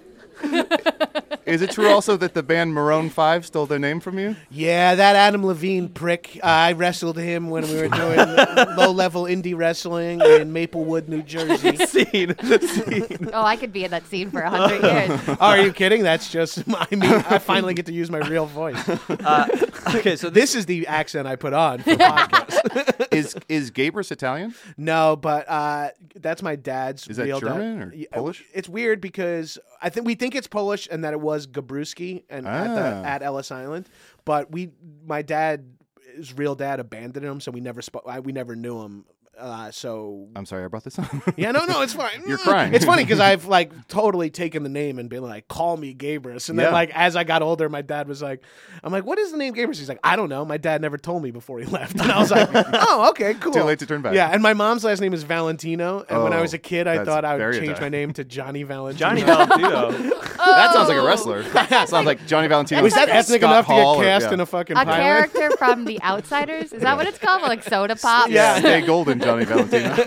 Is it true also that the band Maroon five stole their name from you?
Yeah, that Adam Levine prick. Uh, I wrestled him when we were doing low-level indie wrestling in Maplewood, New Jersey.
Scene. Scene.
Oh, I could be in that scene for a hundred years.
Oh, are you kidding? That's just, I mean, I finally get to use my real voice.
Uh, okay, so
This is the accent I put on for podcasts.
Is is Gabrus Italian?
No, but uh, that's my dad's
Is that
real
German
dad.
or
Yeah,
Polish?
It's weird because I think we think it's Polish and that it was Gabruski and at, the,
Ah.
at Ellis Island, but we, my dad, his real dad abandoned him, so we never spoke. We never knew him. Uh, so
I'm sorry I brought this up.
yeah, no, no, it's fine.
You're crying.
It's funny because I've like totally taken the name and been like, call me Gabrus. And then
Yeah.
like as I got older, my dad was like, I'm like, what is the name Gabrus? He's like, I don't know. My dad never told me before he left. And I was like, oh, okay, cool.
Too late to turn back.
Yeah, and my mom's last name is Valentino. And when I
Oh,
was a kid, I
that's
thought I would
very
change
Italian.
my name to Johnny Valentino.
Johnny Valentino.
That sounds like a wrestler. Sounds like Johnny Valentino.
Was that ethnic
Scott
enough
Hall
to
or-
get cast
yeah.
in a fucking
A
pilot?
character from The Outsiders? Is that what it's called? Like Soda Pop?
Yeah.
Stay golden, Johnny Valentino.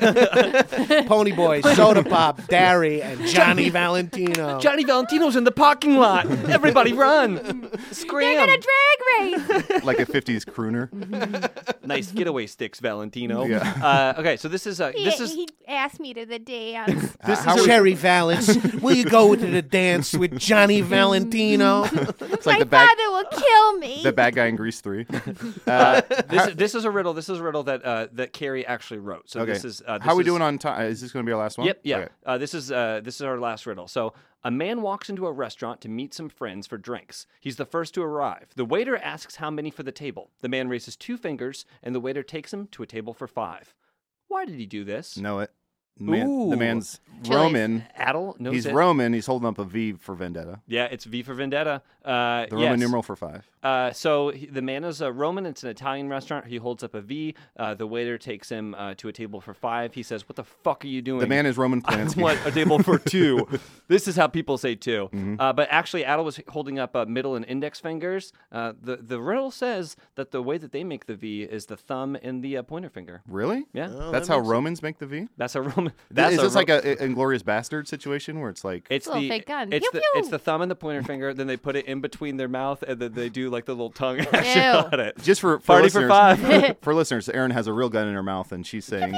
Pony Boy, Soda Pop, Derry, and Johnny Valentino.
Johnny Valentino's in the parking lot. Everybody run.
They're
Scram.
gonna drag race.
Like a fifties crooner.
Nice getaway sticks, Valentino.
Yeah.
Uh, okay, so this is uh, this is
he asked me to the dance.
This
This is Cherry Valance. Will you go to the dance with Johnny Valentino?
It's
My
like the bad,
father will kill me.
the bad guy in Grease three.
uh, this, this is a riddle. This is a riddle that uh, that Carrie actually wrote. So
Okay.
this is uh, this
How are we
is-
doing on time? Is this going to be our last one?
Yep, yeah.
Okay.
Uh, this is uh, this is our last riddle. So a man walks into a restaurant to meet some friends for drinks. He's the first to arrive. The waiter asks how many for the table. The man raises two fingers, and the waiter takes him to a table for five. Why did he do this?
Know it. Man,
Ooh.
the man's
Chili's.
Roman.
Adel knows
He's
it.
Roman. He's holding up a V for Vendetta.
Yeah, it's V for Vendetta. Uh,
The Roman
yes.
numeral for five.
Uh, so he, the man is a Roman. It's an Italian restaurant. He holds up a V. Uh, the waiter takes him uh, to a table for five. He says, "What the fuck are you doing?"
The man is Roman
I
Polanski.
want a table for two. This is how people say 2
Mm-hmm.
uh, but actually, Adel was holding up uh, middle and index fingers. Uh, the the riddle says that the way that they make the V is the thumb and the uh, pointer finger.
Really?
Yeah,
That's how Romans make the V?
that's a Roman. That's
is
a
this
Ro-
like a, a Inglorious Bastard situation where it's like
It's
a little
the
fake gun.
It's
Pew,
the
pew.
it's the thumb and the pointer finger. Then they put it in between their mouth, and then they do like the little tongue action
Ew.
on it.
just for, for
Party for
listeners,
five.
for listeners, Erin has a real gun in her mouth and she's saying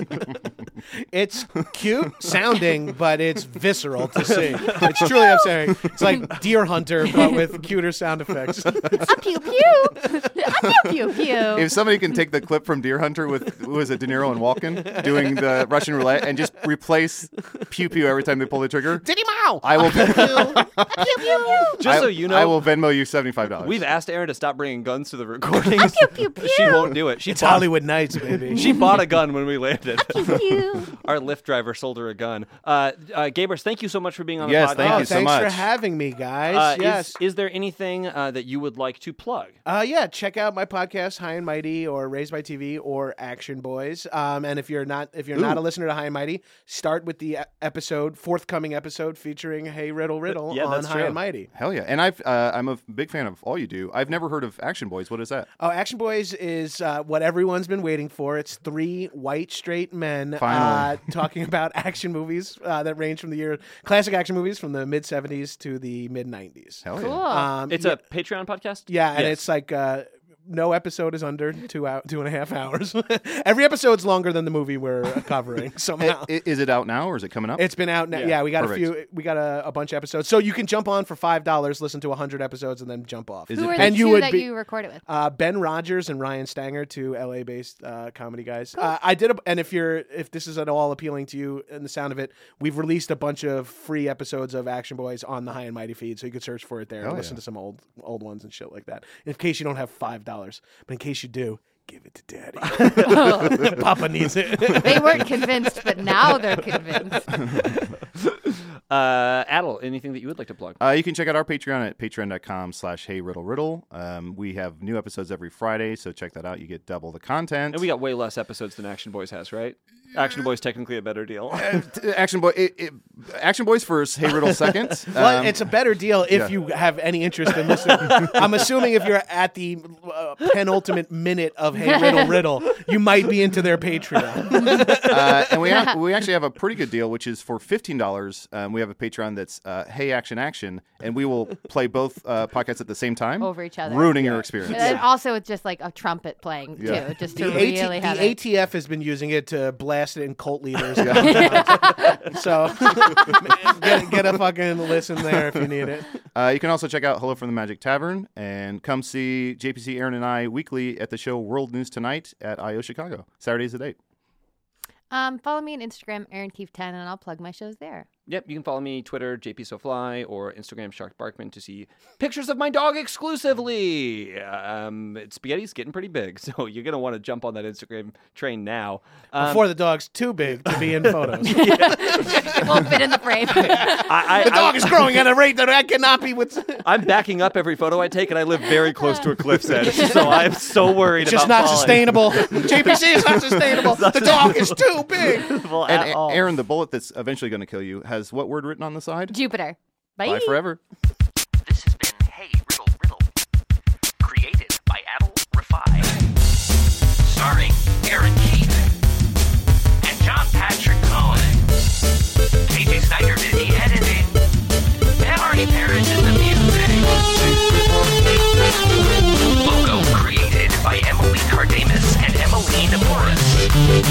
It's cute sounding, but it's visceral to see. It's truly upsetting. It's like Deer Hunter, but with cuter sound effects.
A pew pew. A pew pew pew.
if somebody can take the clip from Deer Hunter with who was it, De Niro and Walken doing the Russian roulette and just replace pew pew every time they pull the trigger,
Diddy Mao!
I will
Pew pew pew.
Just
I,
so you know,
I will Venmo you seventy five dollars.
we've asked Erin to stop bringing guns to the recordings.
Pew pew
She won't do it. She
It's
bought,
Hollywood Nights, baby.
she bought a gun when we landed.
Pew pew.
Our Lyft driver sold her a gun. Uh, uh, Gabrus, thank you so much for being on the
Yes,
podcast.
thank
oh,
you so
thanks for
much.
having me, guys.
Uh,
yes.
is, is there anything uh, that you would like to plug?
Uh, yeah, check out my podcast, High and Mighty, or Raised by T V, or Action Boys. Um, and if you're not if you're not
Ooh.
a listener to High and Mighty, start with the e- episode, forthcoming episode featuring Hey Riddle Riddle
Yeah,
on
that's
High
true.
and Mighty.
Hell yeah. And I've uh, I'm a big fan of all you do. I've never heard of Action Boys. What is that?
Oh, Action Boys is uh, what everyone's been waiting for. It's three white straight men uh,
Finally.
talking about action movies uh, that range from the year classic action movies from the mid seventies to the mid nineties.
Hell
Cool.
yeah.
Um,
It's
yeah,
a Patreon podcast?
yeah, and
Yes.
it's like uh, no episode is under two out two and a half hours. Every episode's longer than the movie we're covering somehow.
I- Is it out now or is it coming up?
It's been out now.
Yeah,
Yeah, we got
perfect.
a few. We got a, a bunch of episodes, so you can jump on for five dollars, listen to a hundred episodes, and then jump off.
Is
Who
it
are
paid?
the
And you
two
would
that
be-
you recorded with?
Uh, Ben Rogers and Ryan Stanger, two L A-based uh, comedy guys. Uh, I did, a, and if you're if this is at all appealing to you and the sound of it, we've released a bunch of free episodes of Action Boys on the High and Mighty feed, so you could search for it there
Hell
and listen
yeah.
to some old old ones and shit like that. In case you don't have five dollars, but in case you do, give it to Daddy. Papa needs it.
They weren't convinced, but now they're convinced.
Uh, Adel, anything that you would like to plug?
Uh, you can check out our Patreon at patreon.com slash hey riddle riddle. Um, we have new episodes every Friday, so check that out. You get double the content.
And we got way less episodes than Action Boys has, right? Action Boy's technically a better deal.
Uh, t- Action Boy, it, it, Action Boys first. Hey Riddle second.
Well,
Um,
it's a better deal if
yeah.
you have any interest in listening. I'm assuming if you're at the uh, penultimate minute of Hey Riddle Riddle, you might be into their Patreon.
uh, and we have, we actually have a pretty good deal, which is for fifteen dollars. Um, we have a Patreon that's uh, Hey Action Action, and we will play both uh, podcasts at the same time,
Over each other.
ruining your experience.
And also with just like a trumpet playing
Yeah.
too, just to
The,
really
AT,
have
the
it.
A T F has been using it to blast it in cult leaders. So get, get a fucking listen there if you need it.
Uh, you can also check out Hello from the Magic Tavern and come see J P C, Aaron, and I weekly at the show World News Tonight at I O Chicago. Saturdays at eight.
Um, follow me on Instagram, Aaron Keefe ten, and I'll plug my shows there.
Yep, you can follow me, Twitter, J P SoFly, or Instagram, Shark Barkman, to see pictures of my dog exclusively. Um, Spaghetti's getting pretty big, so you're going to want to jump on that Instagram train now. Um,
Before the dog's too big to be in photos.
It won't fit in the frame.
I, I,
The dog
I,
is growing at a rate that I cannot be with.
I'm backing up every photo I take, and I live very close to a cliff's edge, so I'm so worried
It's just
about
not
falling.
sustainable. J P C is not sustainable. The dog is too big.
Well,
And
at
A-
all.
Aaron, the bullet that's eventually going to kill you, has what word written on the side?
Jupiter. Bye.
Bye forever.
This has been Hey Riddle Riddle. Created by Adel Rafai. Starring Aaron Keefe and John Patrick Cohen. K J Snyder did the editing. And Arnie Parrish did the music. Logo created by Emily Cardamus and Emmeline Morris.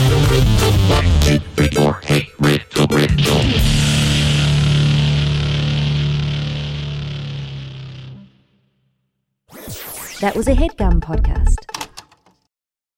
Before Hey Riddle Riddle.
That was a HeadGum podcast.